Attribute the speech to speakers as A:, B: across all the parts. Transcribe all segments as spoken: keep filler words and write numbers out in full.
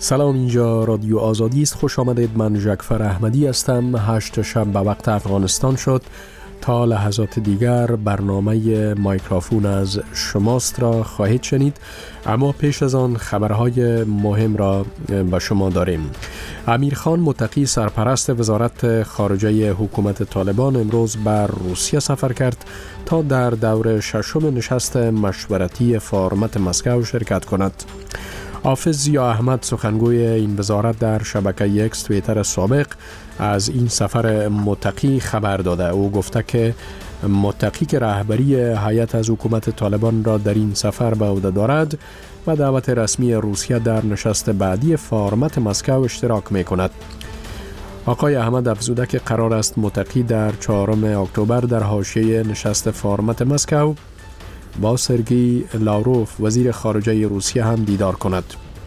A: سلام، اینجا رادیو آزادی است. خوش آمدید. من جعفر احمدی هستم. هشت شب به وقت افغانستان شد. تا لحظات دیگر برنامه مایکروفون از شماست را خواهید شنید، اما پیش از آن خبرهای مهم را به شما داریم. امیر خان متقی سرپرست وزارت خارجه حکومت طالبان امروز بر روسیه سفر کرد تا در دور ششم نشست مشورتی فارمت مسکو شرکت کند. حافظ ضیا احمد سخنگوی این وزارت در شبکه اکس توییتر سابق از این سفر متقی خبر داده. او گفته که متقی که رهبری هیئت از حکومت طالبان را در این سفر به عهده دارد و دعوت رسمی روسیه در نشست بعدی فارمت مسکو اشتراک می کند. آقای احمد افزوده که قرار است متقی در چهارم اکتبر در حاشیه نشست فارمت مسکو با سرگئی لاوروف وزیر خارجه روسیه هم دیدار کند.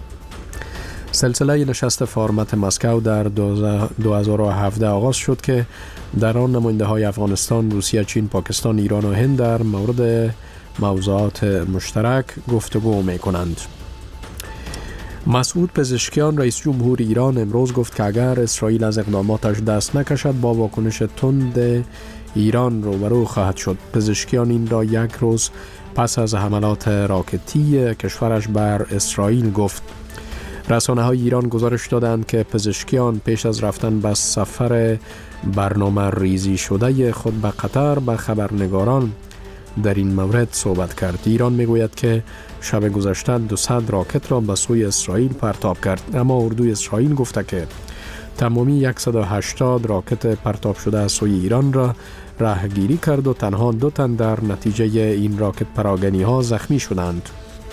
A: سلسله نشست فارمت مسکو در دو هزار و هفده آغاز شد که در آن نماینده های افغانستان، روسیه، چین، پاکستان، ایران و هند در مورد موضوعات مشترک گفتگو می کنند. مسعود پزشکیان رئیس جمهور ایران امروز گفت که اگر اسرائیل از اقداماتش دست نکشد با واکنش تند ایران روبرو خواهد شد. پزشکیان این را یک روز پس از حملات راکتی کشورش بر اسرائیل گفت. رسانه های ایران گزارش دادند که پزشکیان پیش از رفتن به سفر برنامه ریزی شده خود به قطر به خبرنگاران در این مورد صحبت کرد. ایران میگوید که شب گذشته دویست راکت را به سوی اسرائیل پرتاب کرد، اما اردوی اسرائیل گفته که تمامی صد و هشتاد راکت پرتاب شده از سوی ایران را راهگیری کرد و تنها دو تن در نتیجه این راکت پراگنی ها زخمی شدند.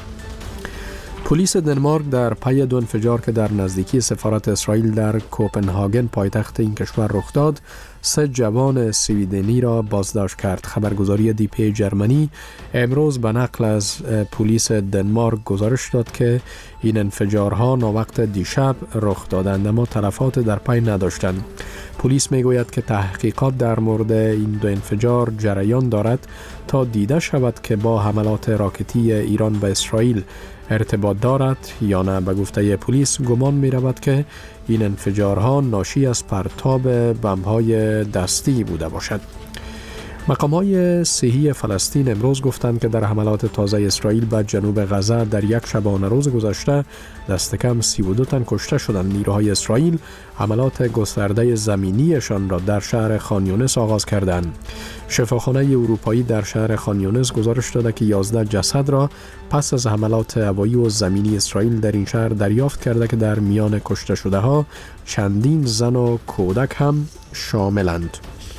A: پلیس دنمارک در پی دو انفجار که در نزدیکی سفارت اسرائیل در کوپنهاگن پایتخت این کشور رخ داد، سه جوان سویدنی را بازداشت کرد. خبرگزاری دی پی جرمنی امروز به نقل از پلیس دنمارک گزارش داد که این انفجارها ناوقت دیشب رخ دادند اما تلفات در پی نداشتند. پلیس میگوید که تحقیقات در مورد این دو انفجار جریان دارد تا دیده شود که با حملات راکتی ایران به اسرائیل ارتباط دارد یا نه. به گفته پلیس گمان می رود که این انفجارها ناشی از پرتاب بمب‌های دستی بوده باشد. مقام‌های صحی فلسطین امروز گفتند که در حملات تازه اسرائیل به جنوب غزه در یک شبانه روز گذشته دست کم سی و دو تن کشته شدند. نیروهای اسرائیل حملات گسترده زمینیشان را در شهر خان یونس آغاز کردند. شفاخانه اروپایی در شهر خان یونس گزارش داده که یازده جسد را پس از حملات هوایی و زمینی اسرائیل در این شهر دریافت کرده که در میان کشته شده ها چندین زن و کودک هم شاملند.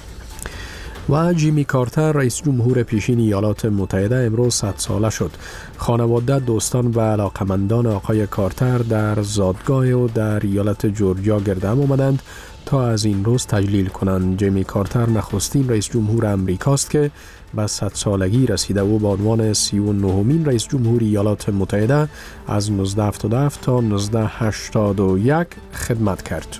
A: و جیمی کارتر رئیس جمهور پیشین ایالات متحده امروز صد ساله شد. خانواده، دوستان و علاقمندان آقای کارتر در زادگاه و در ایالت جورجیا گرد هم آمدند تا از این روز تجلیل کنند. جیمی کارتر نخستین رئیس جمهور امریکاست که به صد سالگی رسیده و با عنوان سی و نهمین رئیس جمهور ایالات متحده از نوزده هفتاد و هفت تا نوزده هشتاد و یک خدمت کرد.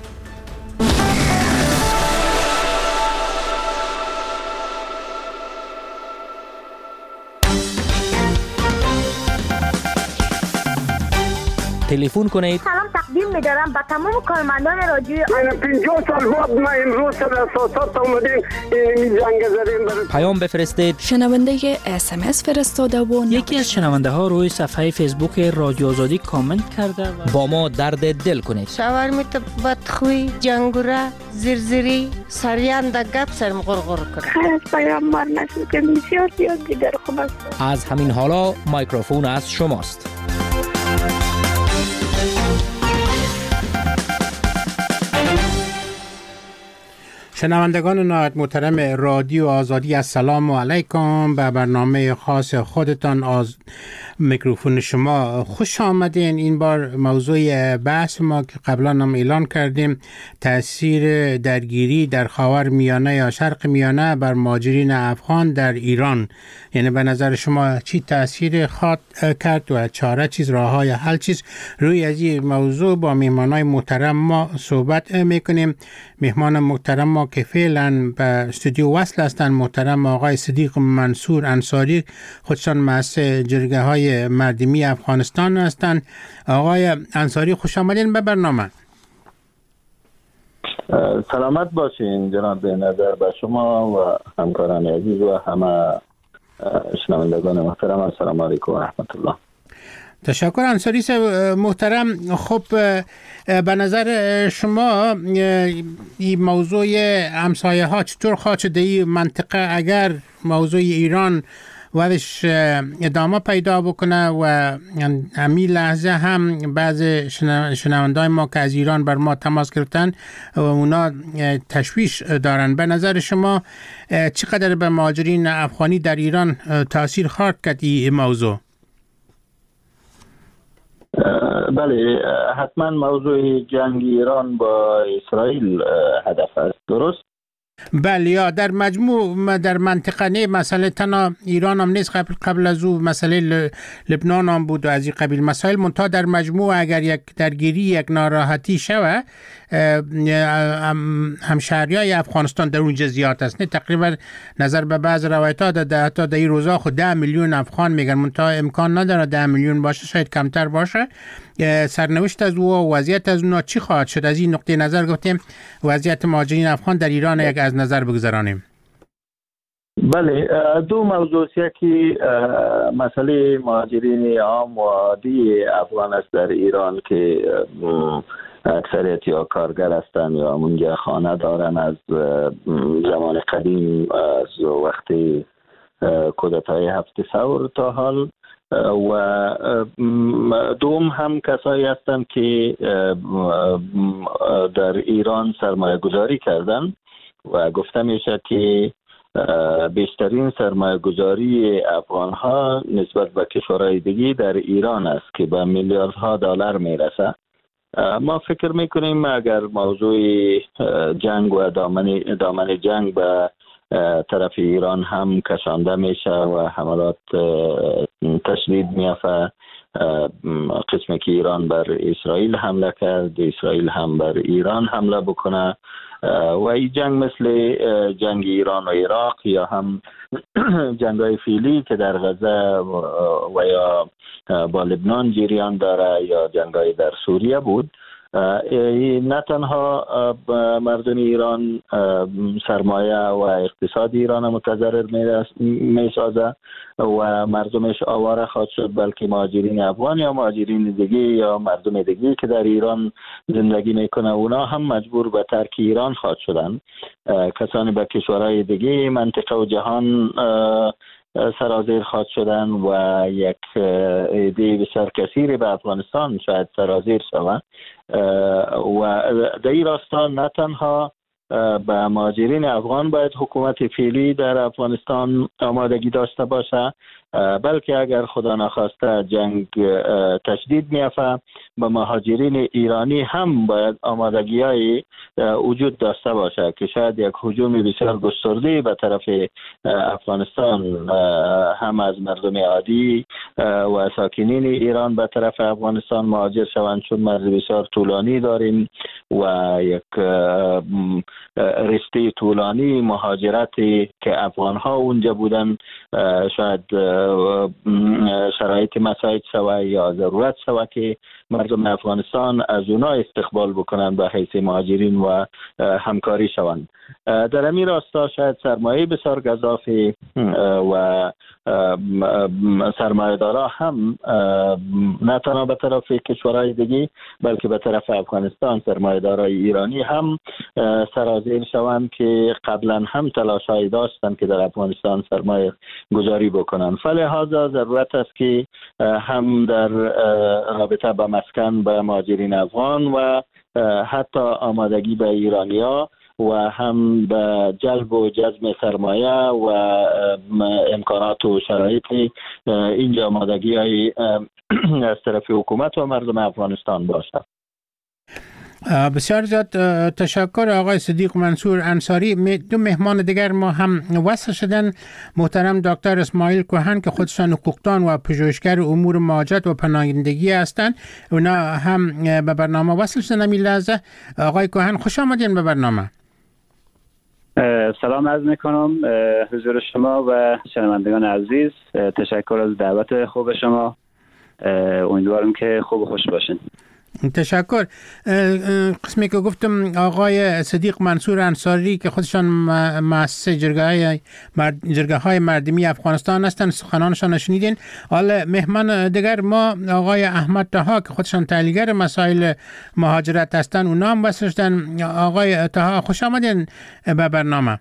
B: تلفن کنید.
C: سلام تقدیم می‌دارم به تمام کارمندان رادیو.
D: من پنجاه سال بعد ما امروز در اساسات اومدیم این جنگ زدیم.
B: پیام بفرستید.
E: شنونده اس ام اس فرستاده و
F: یکی از شنونده ها روی صفحه فیسبوک رادیو آزادی کامنت کرده و
B: با ما درد دل کنید.
G: شاورمیت بدخوی، جنگوره، زرزری، سریان در گپ سرم غرغر کرد.
C: خیلی از پیامبر نشد که بسیار زیاد دیگر خوب است.
B: از همین حالا مایکروفون از شماست.
H: شنوندگان نهایت محترم رادیو آزادی، السلام علیکم. به برنامه خاص خودتان از میکروفون شما خوش آمدین. این بار موضوع بحث ما که قبلا هم اعلان کردیم، تأثیر درگیری در خاور میانه یا شرق میانه بر مهاجرین افغان در ایران. یعنی به نظر شما چی تأثیر خواهد کرد و چاره چیز، راه های حل چیز؟ روی از این موضوع با مهمانای محترم ما صحبت میکنیم. مهمان محترم ما که فعلا به استودیو وصل هستند محترم آقای صدیق منصور انصاری، خودشان مؤسس جرگه های مردمی افغانستان هستند. آقای انصاری خوش آمدین به برنامه.
I: سلامت باشین جناب نظر به شما و همکاران عزیز و همه شنوندگان محترم. السلام علیکم و رحمت الله.
H: تشکر انصاری صاحب محترم. خب به نظر شما این موضوع همسایه ها چطور خواهد شد در این منطقه اگر موضوع ایران ودش ادامه پیدا بکنه و همین لحظه هم بعض شنوندای ما که از ایران بر ما تماس گرفتن و اونا تشویش دارن، به نظر شما چقدر به مهاجرین افغانی در ایران تاثیر خواهد کرد این موضوع؟
I: بله، حتما موضوع جنگ ایران با اسرائیل هدف است، درست؟
H: بله، یا در مجموع در منطقه نه، مسئله تنها ایران هم نیست، قبل قبل از او مسئله لبنان هم بود و از این قبیل مسائل، منتها در مجموع اگر یک درگیری یک ناراحتی شوه همشهریای افغانستان در اونجا زیاد است. نه تقریبا نظر به بعض روایت‌ها ده تا در این روزا خود ده میلیون افغان میگن، منتها امکان نداره ده میلیون باشه، شاید کمتر باشه. سرنوشت از او و وضعیت از اونا چی خواهد شد؟ از این نقطه نظر گفتیم وضعیت مهاجرین افغان در ایران یک از نظر بگذارانیم.
I: بله، دو موضوع یکی مسئله مهاجرین عام و عادی افغان است در ایران که اکثریت یا کارگر هستند یا اونجا خانه دارن از زمان قدیم، از وقتی کودتای هفت ثور تا حال، و دوم هم کسایی هستند که در ایران سرمایه گذاری کردن و گفته میشه که بیشترین سرمایه گذاری افغان ها نسبت به کشورهای دیگه در ایران است که به میلیاردها دلار میرسه. ما فکر میکنیم اگر موضوع جنگ و دامن دامن جنگ به طرف ایران هم کشانده میشه و حملات تشدید میافه، قسمی که ایران بر اسرائیل حمله کرد، اسرائیل هم بر ایران حمله بکنه و این جنگ مثل جنگ ایران و عراق یا هم جنگ های فعلی که در غزه و یا با لبنان جریان داره یا جنگ های در سوریه بود، نه تنها مردم ایران سرمایه و اقتصاد ایران متضرر می سازه و مردمش آواره خواهد شد، بلکه مهاجرین افغان یا مهاجرین دیگه یا مردم دیگه که در ایران زندگی میکنه اونا هم مجبور به ترک ایران خواهد شدن. کسانی به کشورهای دیگه منطقه و جهان سرازیر خواهد شدن و یک عده بسیار کثیری به افغانستان شاید سرازیر شود و در این راستا نه تنها به مهاجرین افغان باید حکومت فعلی در افغانستان آمادگی داشته باشه، بلکه اگر خدا نخواسته جنگ تشدید میافته به مهاجرین ایرانی هم باید آمادگی های وجود داشته باشه که شاید یک هجوم بسیار گسترده به طرف افغانستان هم از مردم عادی و ساکنین ایران به طرف افغانستان مهاجر شوند، چون مرز بسیار طولانی داریم و یک رشته طولانی مهاجرتی که افغان ها اونجا بودن شاید شرایط مساعد شوه یا ضرورت شوه که مردم افغانستان از اونا استقبال بکنن به حیث مهاجرین و همکاری شوند. در همین راستا شاید سرمایه بسیار گزافی و سرمایه دارا هم نه تنها به طرف کشورهای دیگه بلکه به طرف افغانستان سرمایه دارای ایرانی هم سرازیر شوند که قبلا هم تلاشایی داشتن که در افغانستان سرمایه گذاری بکنن. فلهذا ضرورت است که هم در رابطه با مسکن به مهاجرین افغان و حتی آمادگی به ایرانیا و هم به جلب و جذب سرمایه و امکانات و شرایط اینجا آمادگی های از طرف حکومت و مردم افغانستان باشد.
H: بسیار زیاد تشکر آقای صدیق منصور انصاری. دو مهمان دیگر ما هم وصل شدن، محترم دکتر اسماعیل کوهن که خودشان حقوقدان و پژوهشگر امور مهاجرت و پناهندگی هستند، اونا هم به برنامه وصل شدن. این لحظه آقای کوهن خوش آمدین به برنامه.
J: سلام عرض میکنم حضور شما و شنوندگان عزیز. تشکر از دعوت خوب شما. امیدوارم که خوب و خوش باشین.
H: تشکر. قسمی که گفتم آقای صدیق منصور انصاری که خودشان مؤسس جرگه‌های جرگه‌های مردمی افغانستان هستند، سخنانشان شنیدین. حالا مهمان دیگر ما آقای احمد طها که خودشان تحلیلگر مسائل مهاجرت هستند، اونا هم واسه آقای طها خوش آمدین به برنامه.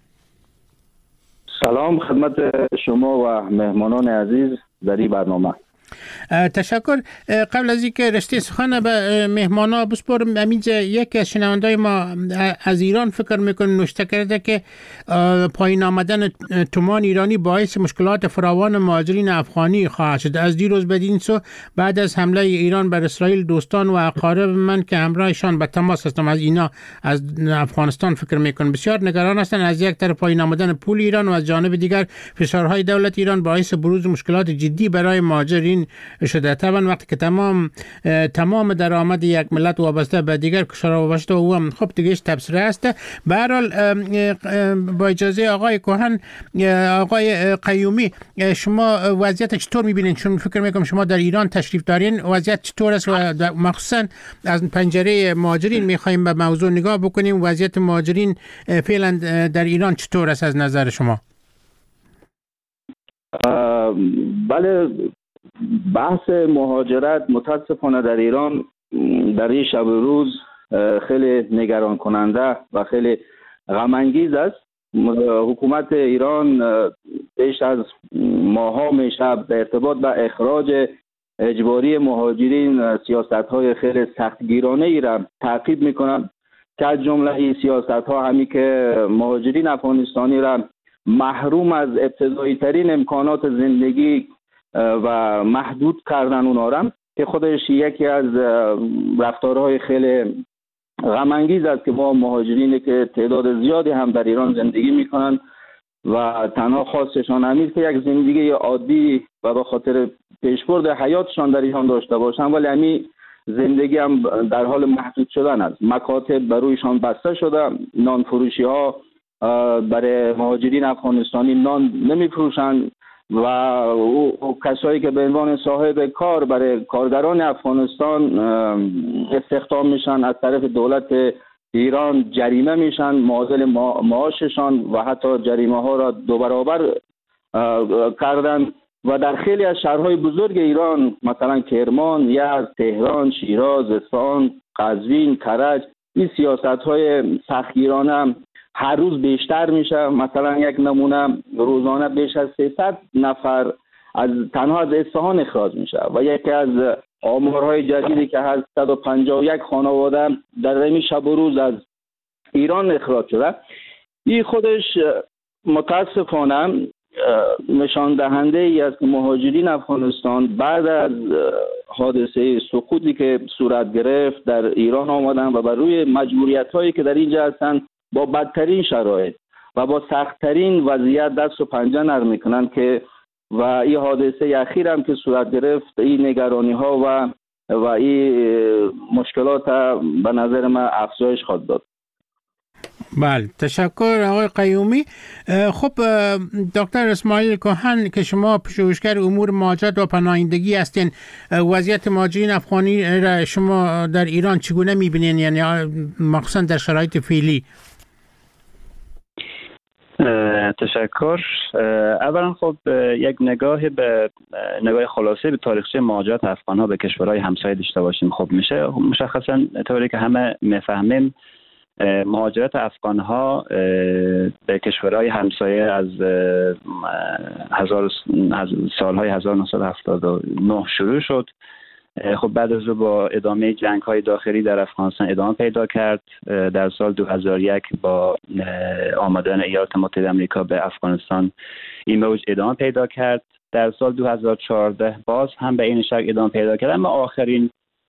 I: سلام خدمت شما و مهمانان عزیز در این برنامه.
H: تشکر. قبل از اینکه رشته سخن به مهمانا بسپارم، همینجا یکی از شنوندای ما از ایران فکر میکنه نوشته کرده که پایین آمدن تومان ایرانی باعث مشکلات فراوان مهاجرین افغانی خواهد شد. از دیروز بدین سو بعد از حمله ایران بر اسرائیل دوستان و اقارب من که همراهشان به تماس هستم از اینا از افغانستان فکر میکنم بسیار نگران هستند. از یک طرف پایین آمدن پول ایران و از جانب دیگر فشارهای دولت ایران باعث بروز مشکلات جدی برای مهاجرین شده. طبعا وقتی که تمام تمام درآمد یک ملت وابسته به دیگر کشورها وابسته و هم خب دیگه تبصره است. به هر حال با اجازه آقای کوهن، آقای قیومی، شما وضعیت چطور میبینید؟ چون فکر میکنم شما در ایران تشریف دارین. وضعیت چطور است و مخصوصا از پنجره مهاجرین میخوایم به موضوع نگاه بکنیم. وضعیت مهاجرین فعلا در ایران چطور است از نظر شما؟
I: بله، بحث مهاجرت متاسفانه در ایران در این شب و روز خیلی نگران کننده و خیلی غم انگیز است. حکومت ایران بیش از ماها میشه در ارتباط به اخراج اجباری مهاجرین سیاست‌های خیلی سختگیرانه ای را تعقیب میکنند که از جمله این سیاست‌ها همی که مهاجرین افغانستانی را محروم از ابتدایی ترین امکانات زندگی و محدود کردن اونا را، که خودش یکی از رفتارهای خیلی غم انگیز است که ما مهاجرینی که تعداد زیادی هم در ایران زندگی میکنن و تنها خواستشان همین که یک زندگی عادی و به خاطر پیشبرد حیاتشان در ایران داشته باشن، ولی همین زندگی هم در حال محدود شدن است. مکاتب برویشان بسته شده، نان فروشی ها برای مهاجرین افغانستانی نان نمی فروشند و او کسایی که به عنوان صاحب کار برای کارگران افغانستان استخدام میشن از طرف دولت ایران جریمه میشن، معادل معاششان و حتی جریمه ها را دو برابر کردن و در خیلی از شهرهای بزرگ ایران مثلا کرمان، یزد، تهران، شیراز، اصفهان، قزوین، کرج این سیاست های سختگیرانه هر روز بیشتر میشه. مثلا یک نمونه، روزانه بیش از سیصد نفر از تنها از اصفهان اخراج میشه و یکی از آمارهای جدیدی که هست صد و پنجاه و یک خانواده در این شب و روز از ایران اخراج شده. این خودش متاسفانه نشان دهنده ای است که مهاجرین افغانستان بعد از حادثه سقوطی که صورت گرفت در ایران آمدن و بر روی مجبوریت هایی که در اینجا هستند با بدترین شرایط و با سختترین وضعیت دست و پنجه نرم میکنن که و این حادثه اخیر هم که صورت گرفت این نگرانی ها و و این مشکلات به نظر من افزایش خواهد داد.
H: بله، تشکر آقای قیومی. خب دکتر اسماعیل کوهن که شما پژوهشگر امور مهاجرت و پناهندگی هستین، وضعیت مهاجرین افغانی را شما در ایران چگونه میبینین، یعنی مخصوصا در شرایط فعلی؟
J: تشکر. اولا خب یک نگاه به نگاه خلاصه به تاریخچه مهاجرت افغان‌ها به کشورهای همسایه داشته باشیم. خب میشه مشخصا طوری که همه میفهمیم مهاجرت افغان‌ها به کشورهای همسایه از هزار سالهای هزار و نهصد و هفتاد و نه شروع شد. خب بعد از او با ادامه جنگ‌های داخلی در افغانستان ادامه پیدا کرد. در سال دو هزار و یک با آمدن ایالات متحده آمریکا به افغانستان این موج ادامه پیدا کرد. در سال دو هزار و چهارده باز هم به این شکل ادامه پیدا کرد، اما آخرین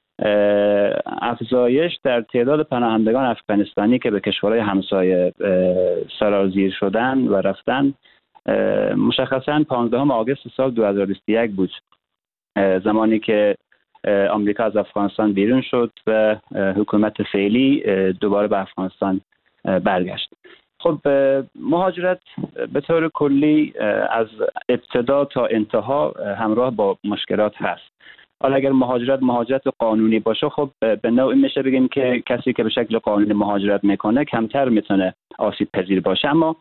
J: افزایش در تعداد پناهندگان افغانستانی که به کشورهای همسایه سرازیر شدن و رفتن مشخصاً پانزدهم آگوست سال دو هزار و بیست و یک بود، زمانی که آمریکا از افغانستان بیرون شد و حکومت فعلی دوباره به افغانستان برگشت. خب مهاجرت به طور کلی از ابتدا تا انتها همراه با مشکلات هست. حالا اگر مهاجرت مهاجرت قانونی باشه، خب به نوعی میشه بگیم که کسی که به شکل قانونی مهاجرت میکنه کمتر میتونه آسیب پذیر باشه. اما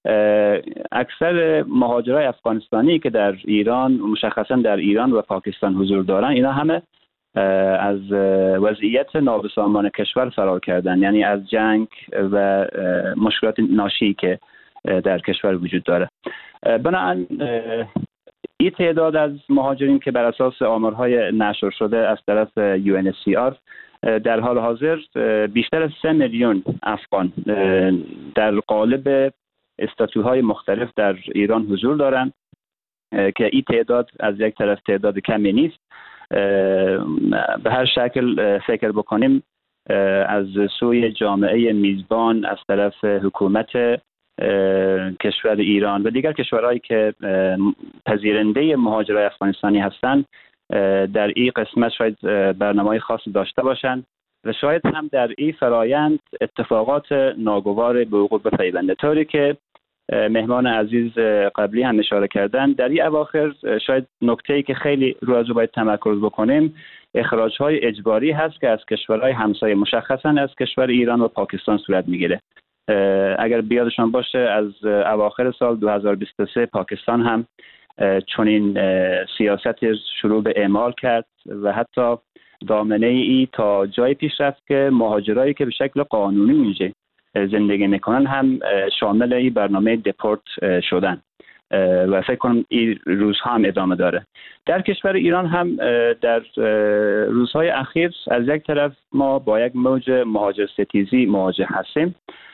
J: اکثر مهاجرای افغانستانی که در ایران، مشخصا در ایران و پاکستان حضور دارن، اینا همه از وضعیت نابسامان کشور فرار کردن، یعنی از جنگ و مشکلات ناشی که در کشور وجود داره. بنابراین این تعداد از مهاجرین که بر اساس آمارهای نشر شده از طرف یو ان اچ سی آر در حال حاضر بیشتر از سه میلیون افغان در قالب استاتوهای مختلف در ایران حضور دارند که این تعداد از یک طرف تعداد کمی نیست. به هر شکل فکر بکنیم از سوی جامعه میزبان، از طرف حکومت کشور ایران و دیگر کشورهایی که پذیرنده مهاجرای افغانستانی هستند، در این قسمت شاید برنامه‌های خاصی داشته باشند و شاید هم در این فرایند اتفاقات ناگوار به وقوع بپیونده. طوری که مهمان عزیز قبلی هم اشاره کردن، در این اواخر شاید نکته‌ای که خیلی رو از باید تمرکز بکنیم اخراج‌های اجباری هست که از کشورهای همسایه، مشخصاً از کشور ایران و پاکستان صورت میگیره. اگر بیادشان باشه از اواخر سال دو هزار و بیست و سه پاکستان هم چنین سیاست شروع به اعمال کرد و حتی دامنه ای تا جای پیش رفت که مهاجرایی که به شکل قانونی اونجا زندگی میکنن هم شامل این برنامه دپورت شدن و فکر کنم این روزها هم ادامه داره. در کشور ایران هم در روزهای اخیر از یک طرف ما با یک موج مهاجر ستیزی مواجه هستیم.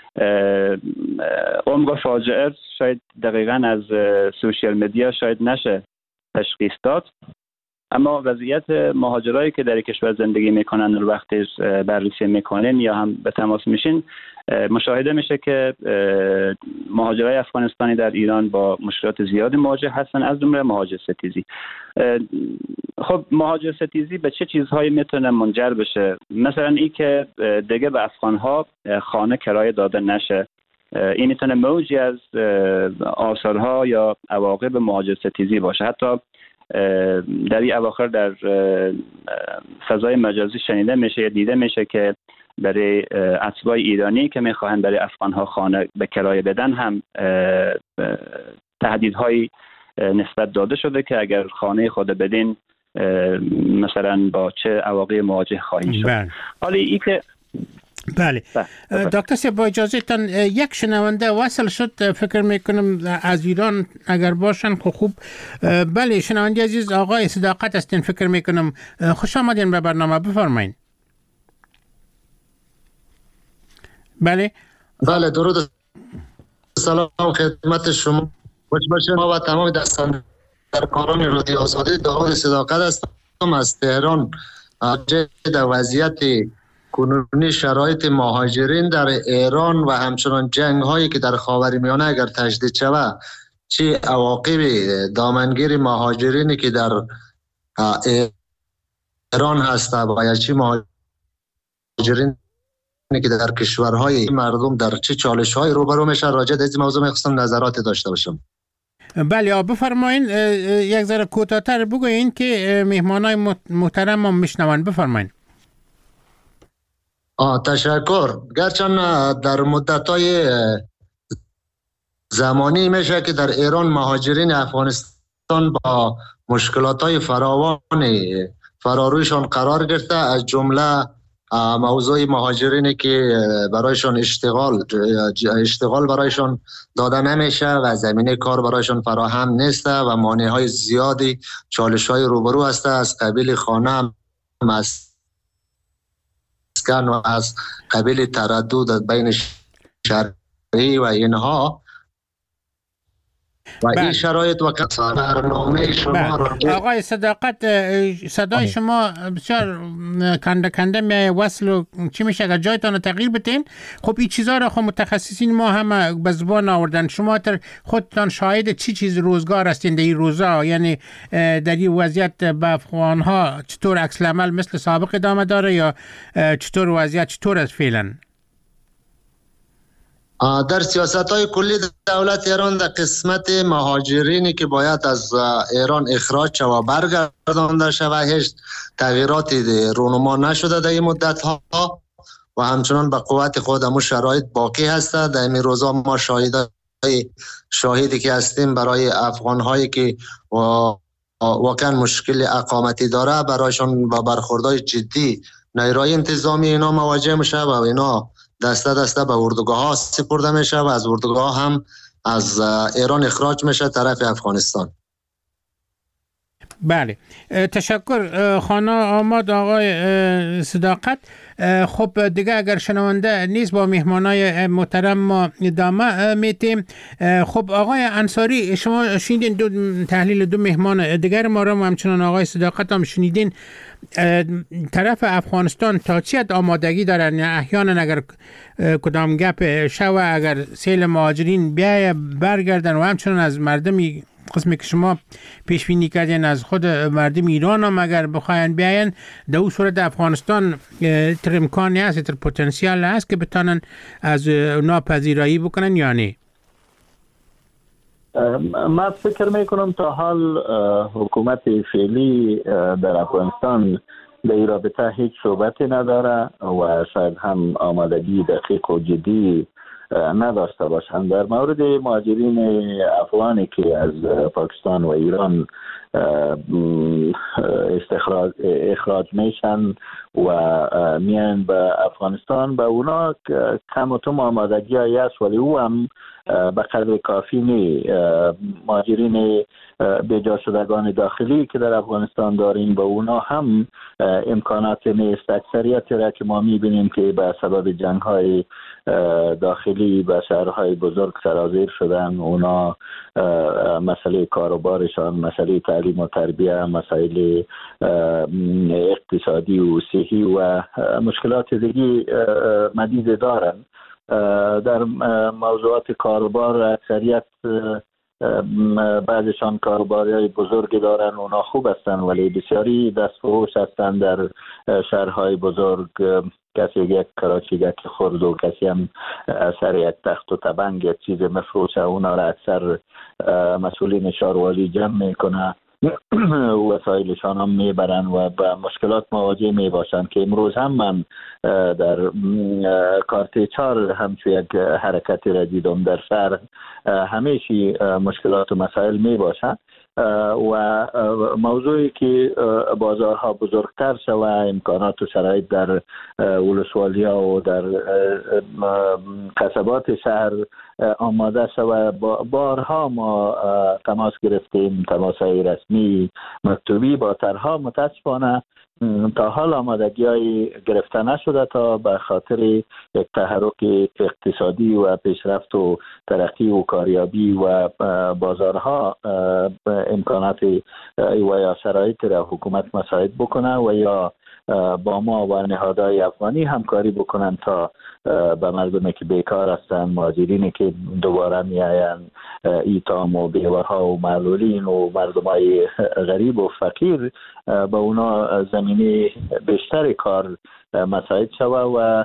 J: عمق فاجعه شاید دقیقاً از سوشیال مدیا شاید نشه تشخیص داد، اما وضعیت مهاجرایی که در کشور زندگی میکنن رو وقتی بررسی میکنین یا هم به تماس میشین مشاهده میشه که مهاجرای افغانستانی در ایران با مشکلات زیادی مواجه هستن، از جمله مهاجر ستیزی. خب مهاجر ستیزی به چه چیزهایی میتونه منجر بشه؟ مثلا این که دیگه به افغانها خانه کرایه داده نشه. این میتونه موجی از آثارها یا عواقب مهاجر ستیزی باشه. حتی در این اواخر در فضای مجازی شنیده میشه یا دیده میشه که برای اتباع ایرانی که میخواهند برای افغانها خانه به کرایه بدن هم تهدیدهایی نسبت داده شده که اگر خانه خود بدین مثلا با چه عواقب مواجه خواهید شد. حالا این که
H: بله دکتر صاحب با اجازهتان یک شنونده وصل شد، فکر میکنم از ایران اگر باشن خب خوب. بله شنونده عزیز آقای صداقت هستین، فکر میکنم خوش آمدین به برنامه، بفرمایین.
K: بله بله درود سلام خدمت شما، خوش باشین. ما و تمام دستان در کاران رادیو آزادی داود صداقت هستم از تهران. در وضعیت کنونی شرایط مهاجرین در ایران و همچنان جنگ هایی که در خاورمیانه اگر تجدید شود چه عواقب دامنگیر مهاجرینی که در ایران هسته و چه مهاجرین که در کشورهای مردم در چه چالش های روبرو میشن، راجع به این موضوع میخواستم نظرات داشته باشم.
H: بله بفرمایین، یک ذره کوتاه‌تر بگوین که مهمانای محترم ما میشنون، بفرمایین.
K: آه تشکر. گرچند در مدت‌های زمانی میشه که در ایران مهاجرین افغانستان با مشکلات‌های فراوان فرارویشان قرار گرفته، از جمله موضوع مهاجرینی که برایشان اشتغال اشتغال برایشان داده نمیشه و زمینه کار برایشان فراهم نیست و مانع‌های زیادی، چالش‌های روبرو هست از قبیل خانه، از و از قبیل تردد بین شرعی و اینها و این شرایط و برنامه شما را
H: آقای صداقت صدای شما بسیار کنده کنده می وصل و چی میشه اگر جایتان رو تغییر بتین. خب این چیزها را خب متخصصین ما همه به زبان آوردن، شما تر خودتان شاهد چی چیز روزگار هستین در این روزا، یعنی در این وضعیت به افغانها چطور عکس العمل مثل سابق ادامه داره یا چطور وضعیت چطور است فعلا؟
K: در سیاست های کلی دولت ایران در قسمت مهاجرینی که باید از ایران اخراج شود و برگردانده شود هیچ تغییراتی رونما نشده در این مدت ها و همچنان به قوت خود همون شرایط باقی هسته. در این روزا ما شاهد شاهدی که هستیم برای افغان هایی که واقعا مشکل اقامتی داره برایشان با برخوردهای جدی نیروی انتظامی اینا مواجه میشه و اینا دسته دسته به اردوگاه ها سپرده میشه و از اردوگاه هم از ایران اخراج میشه طرف افغانستان.
H: بله تشکر خانه آماد آقای صداقت. خب دیگه اگر شنونده نیست با مهمانای محترم ما ادامه میتیم. خب آقای انصاری شما شنیدین دو تحلیل دو مهمان دیگر ما را و همچنان آقای صداقت هم شنیدین. طرف افغانستان تا چی حد آمادگی دارن یا احیانا اگر کدام گپ شوه اگر سیل مهاجرین بیای برگردن و همچنان از مردمی قسمی که شما پیش بینی کردین از خود مردم ایران هم اگر بخواین بیاین در اون صورت افغانستان تر امکانی هست تر پتانسیال هست که بتانن از ناپذیرایی بکنن یا نه؟
I: من فکر میکنم تا حال حکومت فعلی در افغانستان به این رابطه هیچ صحبتی نداره و شاید هم آمادگی دقیق و جدی نداشته باشند. در مورد مهاجرین افغانی که از پاکستان و ایران استخراج اخراج میشن و میان به افغانستان، به اونا کم و کم آمادگی هست ولی او هم به قدر کافی نی. مهاجرین بیجا شدگان داخلی که در افغانستان داریم به اونا هم امکانات نیست. اکثریت را که ما میبینیم که به سبب جنگ های داخلی به شهرهای بزرگ سرازیر شدن، اونا مسئله کاروبارشان، مسئله تعلیم و تربیه، مسائل اقتصادی و صحی و مشکلات دیگه مدیده دارن. در موضوعات کاروبار اکثریت بعضشان کاروباری بزرگ دارن، اونا خوب هستن ولی بسیاری دستفروش هستن در شهرهای بزرگ. کسی یک کراچی یک خرد و کسی هم سر یک تخت و تبنگ یک چیز مفروشه، اونا را اکثر مسئولین شهروالی جمع میکنه وسایلشان هم میبرن و با مشکلات مواجه میباشن که امروز هم من در کارت چار همچون یک حرکتی را دیدم در شهر همیشه مشکلات و مسائل میباشن و موضوعی که بازارها بزرگتر شوه، امکانات و شرایط در ولسوالی ها و در قصبات شهر آماده شوه. بارها ما تماس گرفتیم، تماس های رسمی مکتوبی با طرحها، متاسفانه تا حال آمادگی های گرفته نشده تا به خاطر یک تحرک اقتصادی و پیشرفت و ترقی و کاریابی و بازارها امکانات و یا شرایط را حکومت مساعد بکنه و یا با ما و نهادهای افغانی همکاری بکنن تا به مردمی که بیکار هستن، مهاجرینی که دوباره میاین، ایتام و بیوه‌ها و معلولین و مردمای غریب و فقیر، به اونا زمینه بیشتر کار مساعد شوه و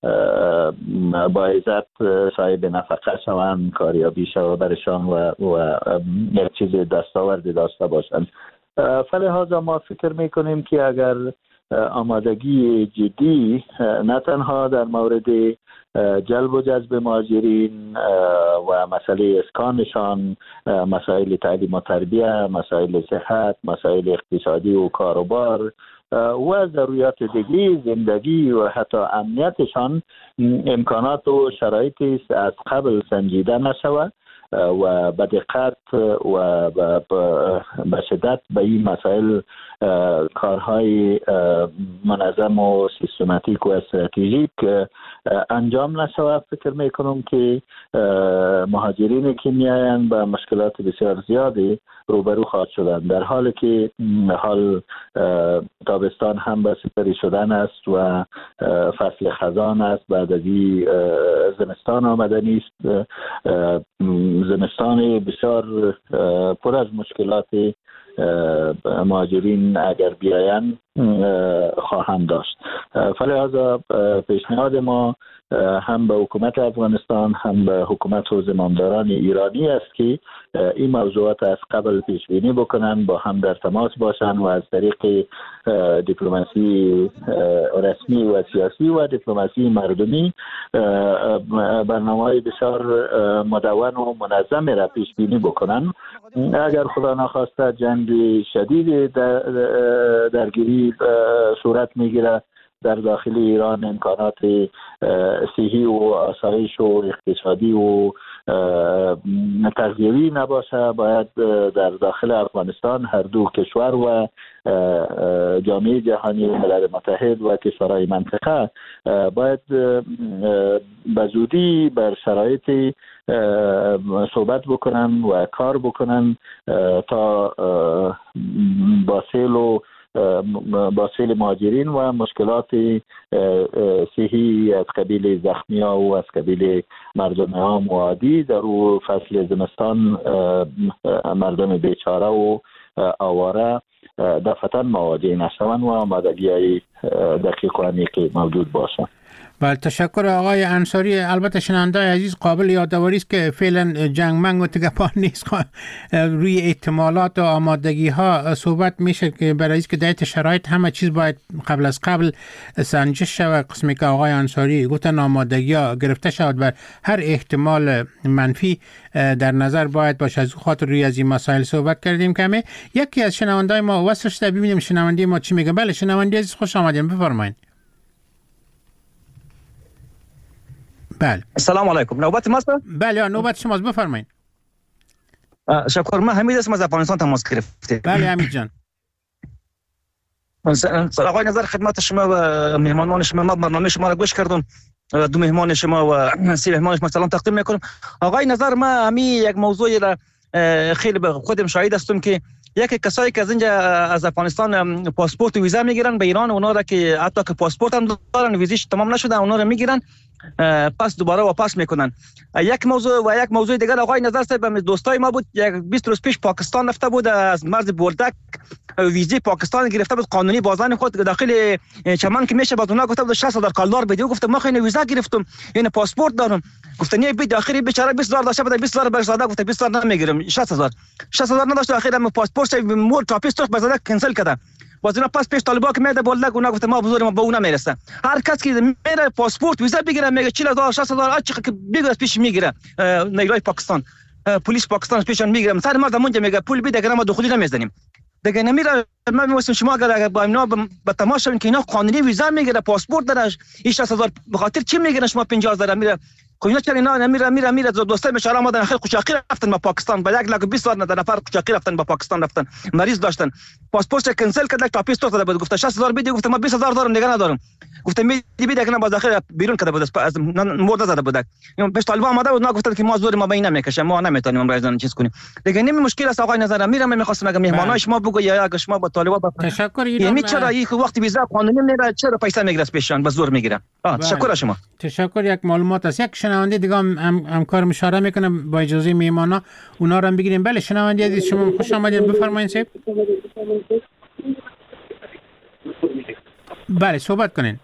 I: با عزت صاحب نفقه شوند، کاریابی شوه برشان و, و یک چیز دستاوردی داشته باشند. فلهذا ما فکر میکنیم که اگر آمادگی جدی نه تنها در مورد جلب و جذب مهاجرین و مسئله اسکانشان، مسائل تعلیم و تربیه، مسائل صحت، مسائل اقتصادی و کاروبار و ضروریات دیگی زندگی و حتی امنیتشان امکانات و شرایطی از قبل سنجیده نشود و به دقت و به شدت به این مسائل کارهای منظم و سیستماتیک و استراتژیک انجام نشود. فکر میکنم که مهاجرینی که میاین با مشکلات بسیار زیادی روبرو خواهد شدن، در حالی که حال تابستان هم به سپری شدن است و فصل خزان است، بعد از این زمستان آمده نیست. زمستان بسیار پر از مشکلات مهاجرین اگر بیاین خواهند داشت. فلهذا پیشنهاد ما هم به حکومت افغانستان هم به حکومت و زمامداران ایرانی است که این موضوعات از قبل پیش بینی بکنن، با هم در تماس باشن و از طریق دیپلماسی رسمی و سیاسی و دیپلماسی مردمی برنامه‌های بسیار مدون و منظم را پیش بینی بکنن. اگر خدا نخواسته جنگ شدید در درگیری صورت میگیره در داخل ایران، امکانات صحی و آسایش و اقتصادی و تغذیوی نباشه، باید در داخل افغانستان هر دو کشور و جامعه جهانی و ملل متحد و کشورهای منطقه باید به زودی بر شرایط صحبت بکنن و کار بکنن تا با سیل و با سیل مهاجرین و مشکلات صحی از قبیل زخمی ها و از قبیل مردم عام و عادی در او فصل زمستان مردم بیچاره و آواره دفعتاً مواجه نشوند و آمادگی های دقیق و عمیق موجود باشند.
H: بله، تشکر آقای انصاری. البته شنونده عزیز قابل یادآوری است که فعلا جنگ منگ و تگپان نیست، روی احتمالات و آمادگی ها صحبت میشه که برای اینکه در شرایط همه چیز باید قبل از قبل سنجش شود. قسمی که آقای انصاری گفتن آمادگی ها گرفته شود بر هر احتمال منفی در نظر باید باشه. از خاطر روی از این مسائل صحبت کردیم. کمی یکی از شنونده ما وصل شده، ببینیم شنونده ما چی میگه. بله شنونده عزیز خوش آمدید، بفرمایید. بله
L: السلام علیکم، نوبت ماست؟
H: بله نوبت شماست، بفرمایید.
L: شکر، من حمید هستم از افغانستان تماس گرفتم.
H: بله حمید جان.
L: آقای نظر خدمت شما و مهمانان شما، ما برنامه شما را گوش کردم، دو مهمان شما و سه مهمان شما سلام تقدیم میکنم. آقای نظر، ما همی یک موضوعی را خیلی به خودم شاهد هستم که یکی کسایی که از اینجا از افغانستان پاسپورت و ویزا میگیرن به ایران، اونا را که حتی که پاسپورت هم دارن ویزیش تمام نشده اونا را میگیرن پس دوباره واپس میکنن. یک موضوع و یک موضوع دیگر آقای نظر صاحب، دوستای ما بود یک بیست روز پیش پاکستان رفته بود، از مرز بولدک ویزی پاکستان گرفته بود، قانونی بازان خود داخل چمن که میشه، بعد اونا گفته بود شصت هزار کالر بده. گفتم ما خیلی ویزا گرفتم، یعنی پاسپورت دارم. گفتن نه بده، آخری بیچاره بیست هزار داشته بود، بیست هزار برش داده. گفت بیست هزار نمیگیرم، شصت هزار شصت هزار نداشت. آخری هم پاسپورت مول تاپیستش بزاده کنسل کرده. باز اینا پس پیش طالبا که میاد بولدک اونا گفت ما بزرگ ما به اونا میرسه. هر کس که میره پاسپورت ویزا بگیره میگه چهل هزار شصت هزار اچ که بگه از پیش میگیره. نیروی پاکستان پلیس پاکستان پیشان میگیره، سر ما زمونجا میگه پول بده که ما دخولی نمیزنیم دیگه. نمیره. ما میگم شما اگر با اینا با تماس شون که اینا قانونی ویزا میگیره، پاسپورت داره، این شصت هزار به خاطر چی میگیرن شما پنجاه هزار میره؟ کوینا چرا اینا نمیره میره میره دوستای بیچاره ما در خیلی قوچاقی رفتن با پاکستان، با یک لاک بیست هزار نفر قوچاقی رفتن با پاکستان، رفتن مریض داشتن، پاسپورت کنسل کرد، تاپیست داده بود. گفت شصت هزار بده. گفت ما بیست هزار دارم دیگه ندارم. گفت میدی بده که باز داخل بیرون کرده بود، از مرد زده بود. یعنی پیش طالبان اومده بود، گفتن که ما زور ما بین نمیکشه، ما نمیتونیم رایزان چیز کنیم دیگه. نمی مشکل است آقای نظر. میرم میخواستم اگه مهمانای شما بگو یا اگه شما با طالبان
H: تشکر.
L: یعنی چرا یک وقت ویزا قانونی میره چرا پیسه میگیره پیشان به زور میگیره؟ تشکر از شما.
H: تشکر. یک معلومات است. یک شنونده دیگه هم همکار اشاره میکنه با اجازه مهمانا اونا رو هم بگیریم. بله شنونده عزیز شما خوش آمدید، بفرمایید صاحب. بله صحبت کنین.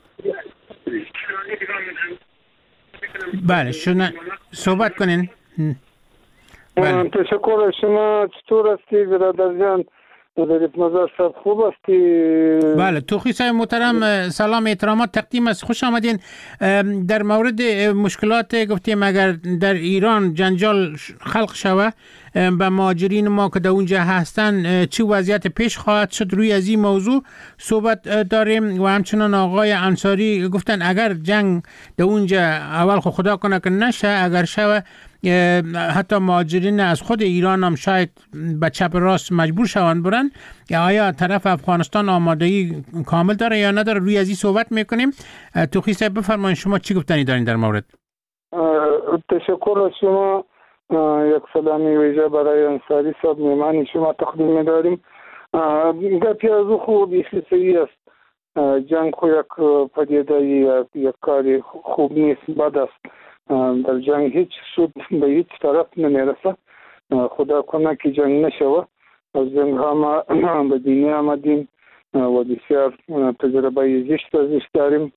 H: بله شما صحبت کنین.
D: بله. تشکر از شما. چطور هستی برادر جان؟ ظریف نظر صاحب خوب هستی؟
H: بله توخی صاحب محترم، سلام احترامات تقدیم است، خوش آمدین. در مورد مشکلات گفتیم اگر در ایران جنجال خلق شود به مهاجرین ما که در اونجا هستن چه وضعیت پیش خواهد شد، روی از این موضوع صحبت داریم. و همچنان آقای انصاری گفتن اگر جنگ در اونجا اول خود خدا کنه که نشه، اگر شود حتی مهاجرین از خود ایران هم شاید به چپ راست مجبور شوند برن. آیا طرف افغانستان آمادگی کامل داره یا نداره؟ روی از این صحبت میکنیم. توخی صاحب بفرمایید شما چی گفتنی دارین در مورد؟
D: تشکر از شما. یک سلامی ویژه برای انصاری صاحب مهمان شما تقدیم می‌داریم. گپی از او خوب بیخی صحیح است. جنگ خو یک پدیده یک کاری خوب نیست، بد است. در جنگ هیچ سود به هیچ طرف نمیرسه. خدا کنه که جنگ نشوه. از جنگ ها ما به دنیا آمدیم و بسیار تجربه زشت ازش داریم.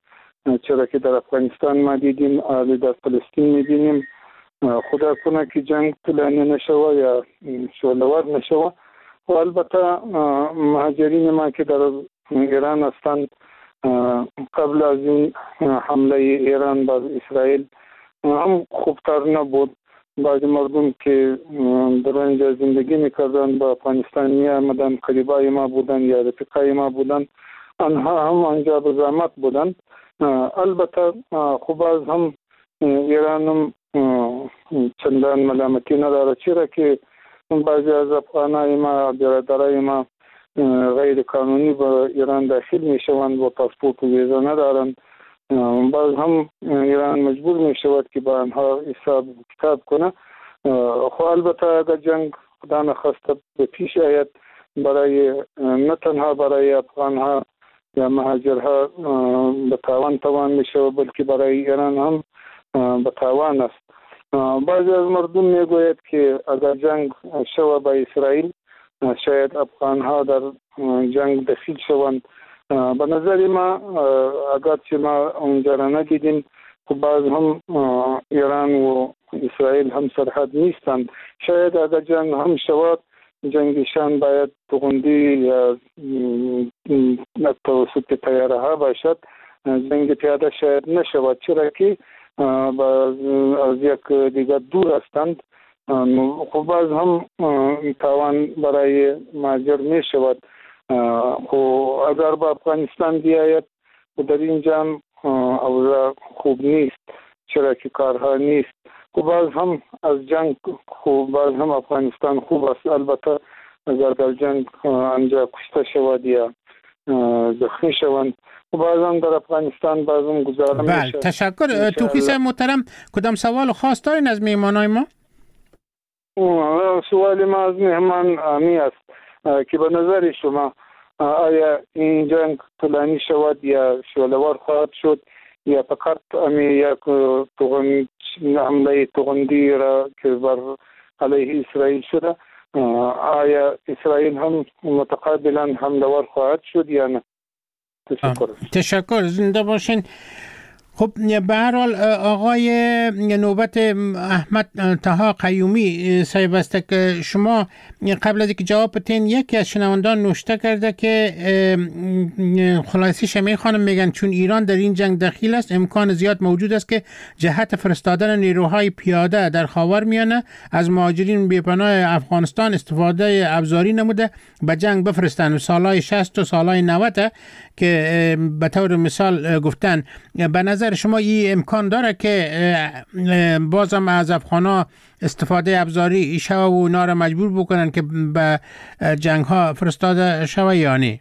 D: چرا که در افغانستان ما دیدیم، حالا در فلسطین می‌بینیم. خدا کنه که جنگ طولانی نشوه یا شعله‌ور نشوه. و البته مهاجرین ما که در ایران هستند، قبل از این حمله ایران بر اسرائیل هم خوبتر نبود. بعضی مردم که در اینجا زندگی میکردن با افغانستانی آمدن، قریبای ما بودن یا رفیقای ما بودن، آنها هم آنجا به زحمت بودن. البته خوب از هم ایران هم چندان ملامتی نداره، چرا که بعضی از افغانای ما، برادرای ما غیر قانونی به ایران داخل میشوند و پاسپورت و ویزا ندارند. باز هم ایران مجبور می شود که با آنها حساب کتاب کنه. خب البته اگر جنگ خدا نخواسته به پیش آید، برای نه تنها برای افغان ها یا مهاجرها به تاوان توان می شود، بلکه برای ایران هم به تاوان است. بعضی از مردم می گوید که اگر جنگ شود با اسرائیل، شاید افغان ها در جنگ دخیل شوند. به نظر ما اگر چه ما اونجا را ندیدیم، خب باز هم ایران و اسرائیل هم سرحد نیستند. شاید اگر جنگ هم شود، جنگشان باید توغندی یا توسط طیاره ها باشد. جنگ پیاده شاید نشود، چرا که از یک دیگر دور هستند. خب باز هم تاوان برای مهاجر می شود. خب اگر با افغانستان بیاید و در اینجا اوضاع خوب نیست، چرا که کارها نیست. خب باز هم از جنگ خوب، باز هم افغانستان خوب است. البته اگر در جنگ آنجا کشته شود یا زخمی شوند، خب باز هم در افغانستان باز هم گذاره میشه.
H: بله، تشکر. توخی صاحب محترم، کدام سوال خاص دارین از مهمانای ما؟
D: سوال ما از مهمان آمی است که به نظر شما آیا این جنگ طولانی شود یا شعله‌ور خواهد شد، یا فقط امی یک توغند حمله توغندی را که بر علیه اسرائیل شده، آیا اسرائیل هم متقابلا حمله ور خواهد شد یا نه؟ تشکر.
H: تشکر، زنده باشین. خب به هر حال آقای نوبت احمد طه قیومی صاحب است که شما قبل از اینکه جواب بدین، یکی از شنوندگان نوشته کرده که خلاصی شمی خانم میگن چون ایران در این جنگ دخیل است، امکان زیاد موجود است که جهت فرستادن نیروهای پیاده در خاورمیانه از مهاجرین بی‌پناه افغانستان استفاده ابزاری نموده به جنگ بفرستند. سالهای شصت و سالهای نود که به طور مثال گفتن، به نظر شما این امکان داره که بازم از افغانا استفاده ابزاری شوه و اونا را مجبور بکنن که به جنگ ها فرستاده شوه یا نه؟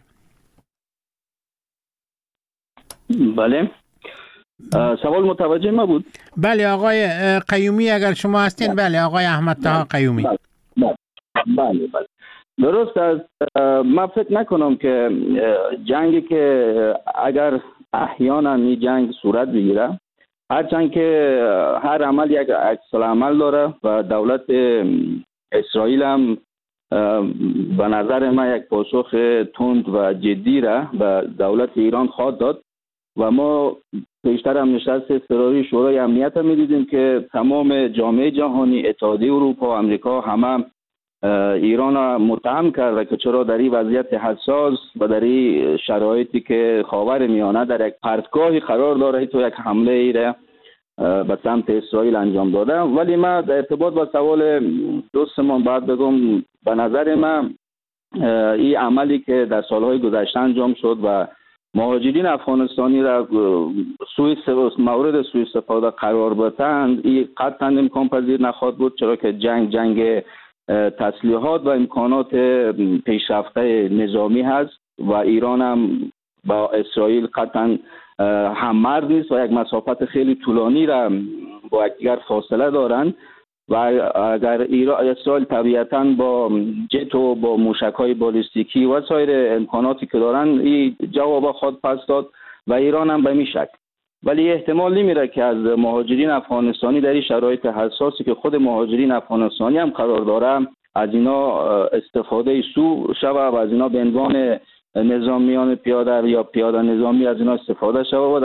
J: بله، سوال متوجه ما بود.
H: بله آقای قیومی اگر شما هستین. بله آقای احمد طه قیومی.
J: بله بله بله درست است. من فکر نکنم که جنگی که اگر احیانا این جنگ صورت بگیره، هرچند که هر عمل یک عکس العمل داره و دولت اسرائیل هم به نظر من یک پاسخ تند و جدی را به دولت ایران خواهد داد و ما پیشتر هم نشست اضطراری شورای امنیت هم می‌دیدیم که تمام جامعه جهانی، اتحادیه اروپا و امریکا همه ایران متهم کرده که چرا در این وضعیت حساس و در این شرایطی که خاورمیانه در یک پرتگاهی قرار داره تو یک حمله ای را به سمت اسرائیل انجام داده. ولی ما در ارتباط با سوال دوستمون باید بگم به نظر من این عملی که در سالهای گذشته انجام شد و مهاجرین افغانستانی را سوء مورد سوء استفاده قرار بدند، این قطعا امکان پذیر نخواهد بود، چرا که جنگ جنگ تسلیحات و امکانات پیشرفته نظامی هست و ایران هم با اسرائیل قطعا هم‌مرز نیست و یک مسافت خیلی طولانی را با یکدیگر فاصله دارند و اگر ایران اسرائیل طبیعتاً با جت و با موشک‌های بالستیکی و سایر امکاناتی که دارند این جواب خود پس داد و ایران هم به این شکل. ولی احتمال نمیره که از مهاجرین افغانستانی در این شرایط حساسی که خود مهاجرین افغانستانی هم قرار داره از اینا استفاده سو شوه و از اینا به عنوان نظامیان پیاده یا پیاده نظامی از اینا استفاده شوه و در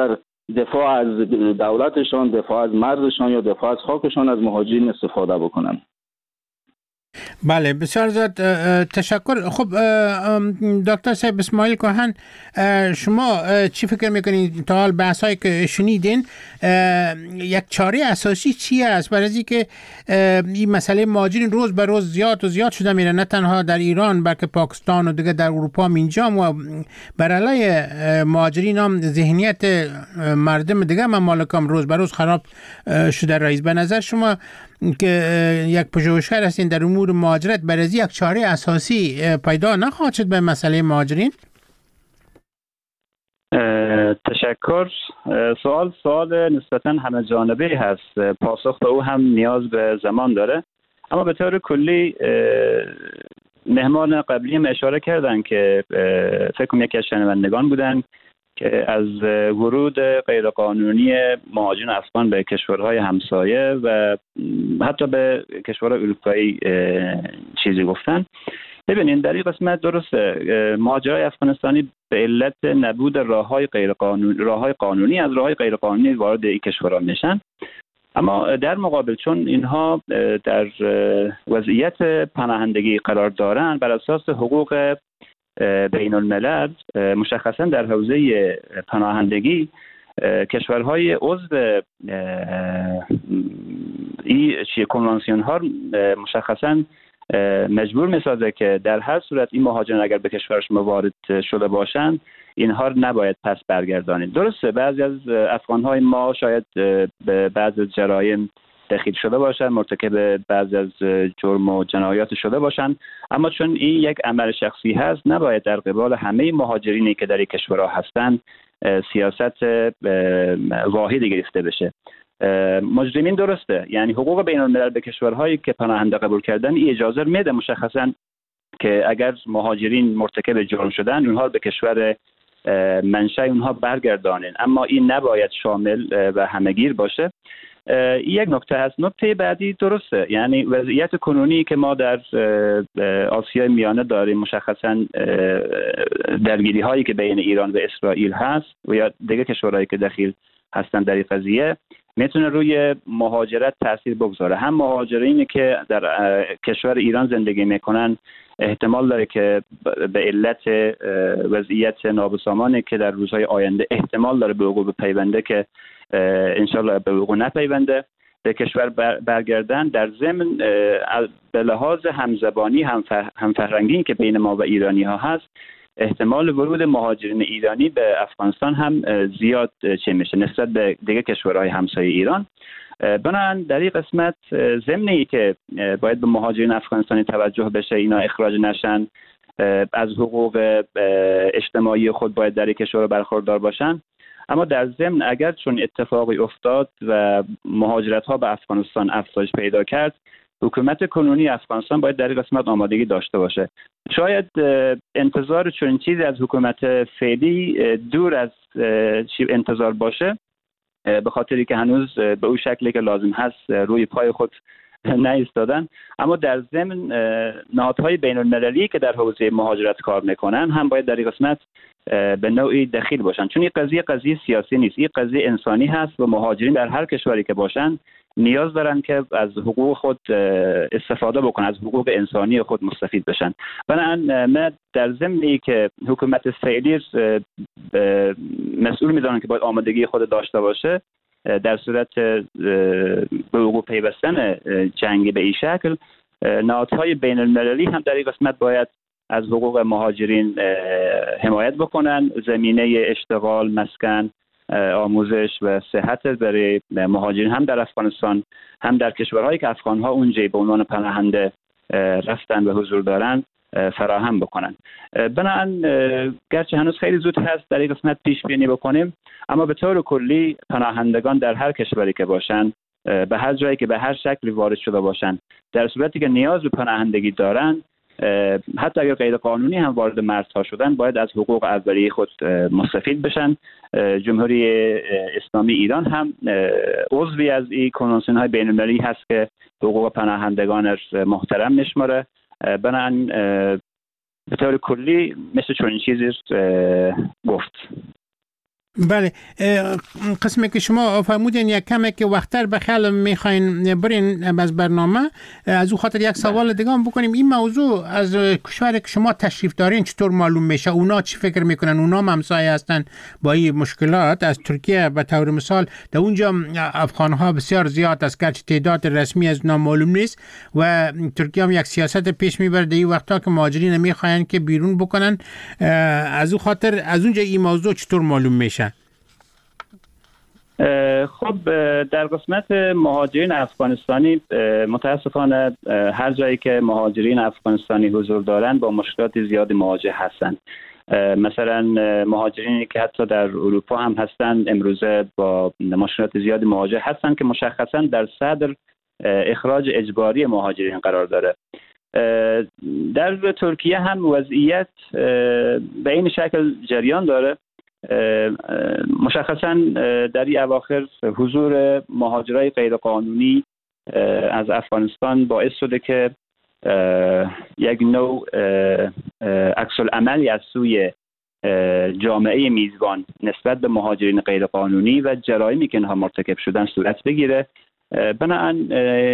J: دفاع از دولتشان، دفاع از مرزشان یا دفاع از خاکشان از مهاجرین استفاده بکنن.
H: بله بسیار زیاد تشکر. خب دکتر صاحب اسماعیل کهن، شما چی فکر میکنید تا حال بحث هایی که شنیدین یک چاره اساسی چی است برای اینکه این مسئله مهاجرین روز به روز زیاد و زیاد شده میره، نه تنها در ایران بلکه پاکستان و دیگه در اروپا هم اینجا و بر علیه مهاجرین هم ذهنیت مردم دیگه ممالک هم روز به روز خراب شده. رئیس به نظر شما که یک پژوهشگر هستین در امور مهاجرت، برای یک چاره اساسی پیدا نخواهد شد به مسئله مهاجرین؟
J: تشکر. سوال سوال نسبتاً همه جانبه هست، پاسخ به او هم نیاز به زمان داره. اما به طور کلی مهمان قبلی هم اشاره کردن که فکر کنم یکی از شنوندگان بودن که از ورود غیرقانونی مهاجرین افغان به کشورهای همسایه و حتی به کشورهای اروپایی چیزی گفتن. ببینید در این قسمت درسته، مهاجرای افغانستانی به علت نبود راههای غیرقانونی راههای قانونی از راههای غیرقانونی وارد این کشورها میشن. اما در مقابل چون اینها در وضعیت پناهندگی قرار دارند، بر اساس حقوق بین الملل مشخصا در حوزه پناهندگی کشورهای عضو این کنوانسیون ها مشخصا مجبور میسازه که در هر صورت این مهاجران اگر به کشورش وارد شده باشند اینها نباید پس برگردانید. درسته بعضی از افغانهای ما شاید به بعضی از جرایم دخیل شده باشند، مرتکب بعضی از جرم و جنایات شده باشند، اما چون این یک عمل شخصی هست نباید در قبال همه مهاجرینی که در این کشورها هستند سیاست واحدی گرفته بشه. مجرمین درسته، یعنی حقوق بین الملل به کشورهایی که پناهنده قبول کردن این اجازه میده مشخصا که اگر مهاجرین مرتکب جرم شدن اونها به کشور منشأ اونها برگردانن، اما این نباید شامل و همهگیر باشه. این یک نکته هست. نکته بعدی درسته، یعنی وضعیت کنونی که ما در آسیای میانه داریم، مشخصا درگیری هایی که بین ایران و اسرائیل هست و یا دیگه کشورهایی که دخیل هستن در این قضیه، میتونه روی مهاجرت تاثیر بگذاره. هم مهاجرینی که در کشور ایران زندگی میکنن احتمال داره که به علت وضعیت نابسامانی که در روزهای آینده احتمال داره به وقوع بپیونده که انشالله به وقوع نپیونده به کشور برگردن. در ضمن به لحاظ همزبانی همفرهنگی که بین ما و ایرانی ها هست احتمال ورود مهاجرین ایرانی به افغانستان هم زیاد چه میشه نسبت به دیگه کشورهای همسایه ایران. بنابراین در این قسمت ضمنی که باید به مهاجرین افغانستانی توجه بشه، اینا اخراج نشن، از حقوق اجتماعی خود باید در این کشور برخوردار باشن. اما در ضمن اگر چون اتفاقی افتاد و مهاجرت ها به افغانستان افزایش پیدا کرد، حکومت کنونی افغانستان باید در این قسمت آمادگی داشته باشه. شاید انتظار چون چیزی از حکومت فعلی دور از انتظار باشه، به خاطری که هنوز به اون شکلی که لازم هست روی پای خود نایستادن. اما در ضمن نهادهای بین المللی که در حوزه مهاجرت کار میکنن هم باید در این قسمت به نوعی دخیل باشن، چون این قضیه قضیه سیاسی نیست، این قضیه انسانی هست و مهاجرین در هر کشوری که باشن نیاز دارن که از حقوق خود استفاده بکنن، از حقوق انسانی خود مستفید بشن. بنابراین من در ضمنی که حکومت فعلی مسئول میدونن که باید آمادگی خود داشته باشه در صورت به وقوع پیوستن جنگی به این شکل، نهادهای بین المللی هم در این قسمت باید از حقوق مهاجرین حمایت بکنن. زمینه اشتغال، مسکن، آموزش و صحت برای مهاجرین هم در افغانستان هم در کشورهایی که افغانها اونجا به عنوان پناهنده رفتن و حضور دارن فراهم بکنن. بنابراین گرچه هنوز خیلی زود هست در این قسمت پیش بینی بکنیم، اما به طور کلی پناهندگان در هر کشوری که باشن، به هر جایی که به هر شکلی وارد شده باشن، در صورتی که نیاز به پناهندگی دارن، حتی اگر غیر قانونی هم وارد مرزها شدن، باید از حقوق اولیه خود مستفید بشن. جمهوری اسلامی ایران هم عضوی از این کنوانسیون های بین المللی هست که حقوق پناهندگان محترم میشماره. بنابراین به طور کلی مثل چون این چیزی گفت.
H: بله، قسمی که شما فرمودین یک کمی که وقتر به خیال میخواین برین از برنامه، از او خاطر یک سوال دیگه هم بکنیم. این موضوع از کشوری که شما تشریف دارین چطور معلوم میشه؟ اونا چی فکر میکنن؟ اونا همسایه هستن با این مشکلات؟ از ترکیه به طور مثال در اونجا افغانها بسیار زیاد است، گرچه تعداد رسمی از اونا معلوم نیست و ترکیه هم یک سیاست پیش میبره در این وقتا که مهاجرین میخواین که بیرون بکنن. از او خاطر از اونجا این موضوع چطور معلوم میشه؟
J: خب در قسمت مهاجرین افغانستانی متاسفانه هر جایی که مهاجرین افغانستانی حضور دارند با مشکلات زیادی مواجه هستند. مثلا مهاجرینی که حتی در اروپا هم هستند امروزه با مشکلات زیادی مواجه هستند که مشخصا در صدر اخراج اجباری مهاجرین قرار داره. در ترکیه هم وضعیت به این شکل جریان داره. مشخصا در این اواخر حضور مهاجرای غیرقانونی از افغانستان باعث شده که یک نوع عکس العملی از سوی جامعه میزبان نسبت به مهاجرین غیرقانونی و جرایمی که اینها مرتکب شدن صورت بگیره. بنابراین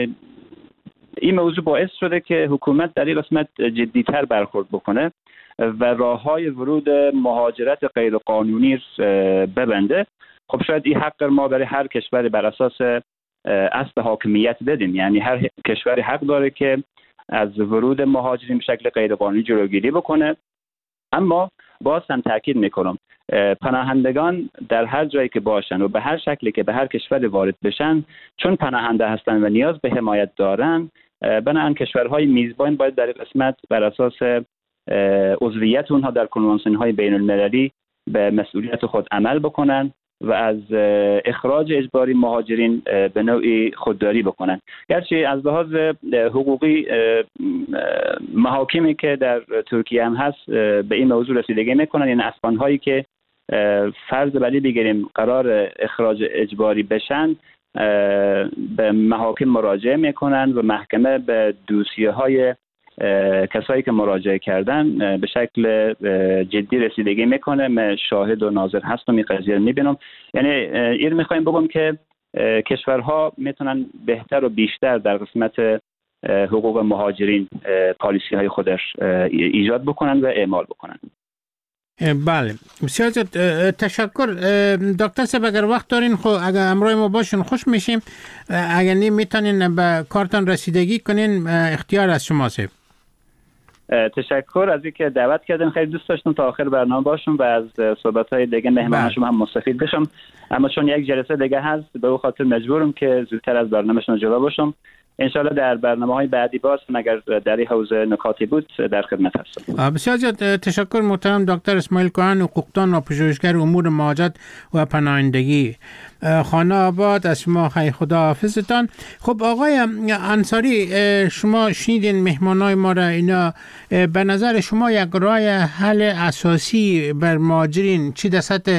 J: این موضوع باعث شده که حکومت در این قسمت جدیتر برخورد بکنه و راه‌های ورود مهاجرت غیرقانونی ببنده. خب شاید این حق ما برای هر کشوری بر اساس اصل حاکمیت بدیم، یعنی هر کشوری حق داره که از ورود مهاجرین به شکل غیرقانونی جلوگیری بکنه. اما باز هم تاکید میکنم پناهندگان در هر جایی که باشن و به هر شکلی که به هر کشور وارد بشن، چون پناهنده هستن و نیاز به حمایت دارن، بنابراین کشورهای میزبان باید در قسمت بر اساس عضویت اونها در کنوانسیون های بین المللی به مسئولیت خود عمل بکنن و از اخراج اجباری مهاجرین به نوعی خودداری بکنن. گرچه از لحاظ حقوقی محاکمی که در ترکیه هم هست به این موضوع رسیدگی میکنن، یعنی افغان هایی که فرض بلی بگیریم قرار اخراج اجباری بشن به محاکم مراجعه میکنن و محکمه به دوسیه های کسایی که مراجعه کردن به شکل جدی رسیدگی میکنه. من شاهد و ناظر هستم، این قضیه رو میبینم. یعنی این میخوایم بگم که کشورها میتونن بهتر و بیشتر در قسمت حقوق مهاجرین پالیسی های خودش ایجاد بکنن و اعمال بکنن.
H: بله، بسیار تشکر دکتر صاحب. اگر وقت دارین خب اگر امروز ما باشین خوش میشیم، اگر نیم میتونین به کارتان رسیدگی کنین، اختیار از شما صاحب.
J: تشکر از اینکه دعوت کردین. خیلی دوست داشتم تا آخر برنامه باشم و از صحبت‌های دیگه مهمان شما هم مستفید بشم، اما چون یک جلسه دیگه هست به اون خاطر مجبورم که زودتر از برنامه‌شون جدا باشم. انشالله در برنامه‌های بعدی باز اگر در این حوزه نکاتی بود در خدمت هستم.
H: بسیار زیاد تشکر محترم دکتر اسماعیل کهن، حقوقدان و پژوهشگر امور مهاجرت و پناهندگی، خانه آباد. از شما خیر خدا حافظتان. خب آقای انصاری، شما شنیدین مهمانای ما را، اینا به نظر شما یک راه حل اساسی بر مهاجرین چی در سطح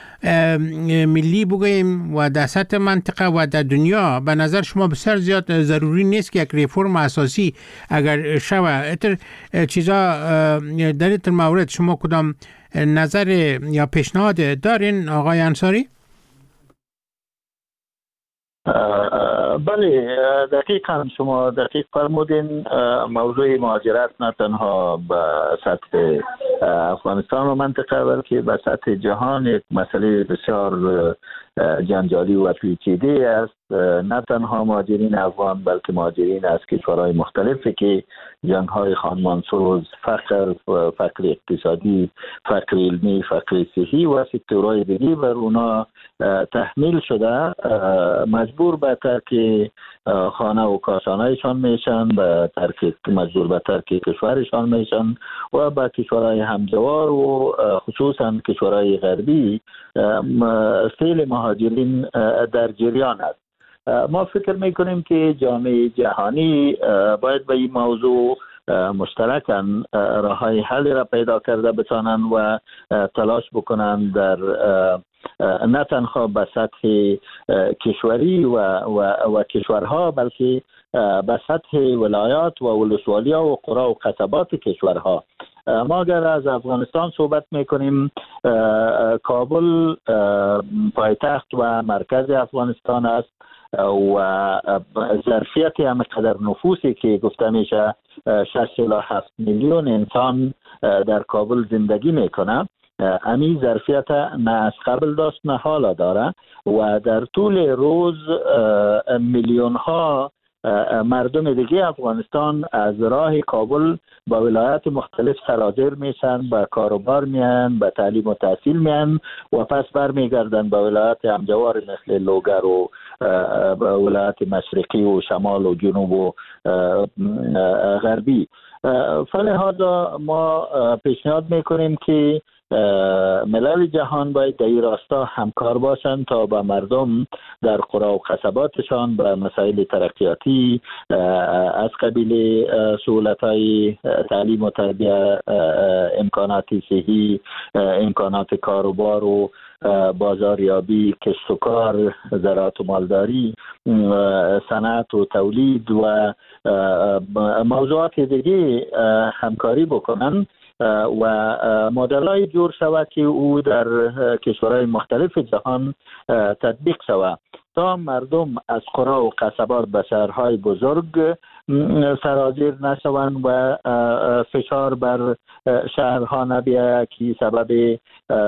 H: ملی بگوییم و در سطح منطقه و در دنیا به نظر شما بسیار زیاد ضروری نیست که یک ریفرم اساسی اگر شوه؟ اتر چیزا در این مورد شما کدام نظر یا پیشنهاد دارین آقای انصاری؟
I: بله، دقیقا شما دقیق فرمودین. موضوع مهاجرت نه تنها به سطح افغانستان و منطقه بلکه به سطح جهان یک مسئله بسیار جنجالی و پیچیده است. نه تنها مهاجرین افغان بلکه مهاجرین از کشورهای مختلفی که جنگ‌های خانمانسوز، فقر، فقر اقتصادی، فقر علمی، فقر صحی و سکتورهای دیگه بر اونا تحمیل شده، مجبور به ترک خانه و کاشانهایشان میشن، به ترک مجبور به ترک کشورشان میشن و به کشورهای همجوار و خصوصا کشورهای غربی سیل مهاجرین در جریان است. ما فکر میکنیم که جامعه جهانی باید به این موضوع مشترکاً راههای حل را پیدا کرده بتانند و تلاش بکنند در نه تنها به سطح کشوری و, و, و کشورها بلکه به سطح ولایات و ولسوالی‌ها و قرا و قصبات کشورها ما اگر از افغانستان صحبت میکنیم، کابل پایتخت و مرکز افغانستان است و ظرفیت همقدر نفوسی که گفته میشه شش الی هفت میلیون انسان در کابل زندگی میکنه، امی ظرفیت نه از قبل داشت نه حالا داره و در طول روز میلیون ها مردم دیگه افغانستان از راه کابل با ولایات مختلف سرازیر میشن، به کاروبار میان، به تعلیم و تحصیل میان و پس برمیگردن به ولایات همجوار مثل لوگر و ولایات مشرقی و شمال و جنوب و غربی. فلهذا ما پیشنهاد میکنیم که ملل جهان باید در این راستا همکار باشند تا به مردم در قرا و قصباتشان به مسائل ترقیاتی از قبیل سهولت‌های تعلیم و تربیت، امکانات صحی، امکانات کاروبار و بازاریابی، کسب و کار، زراعت و مالداری، صنعت و تولید و موضوعات دیگه همکاری بکنن و مدل‌های جور شود که او در کشورهای مختلف جهان تطبیق شود تا مردم از قرا و قصبات به شهرهای بزرگ سرازیر نشوند و فشار بر شهرها نبیاید که سبب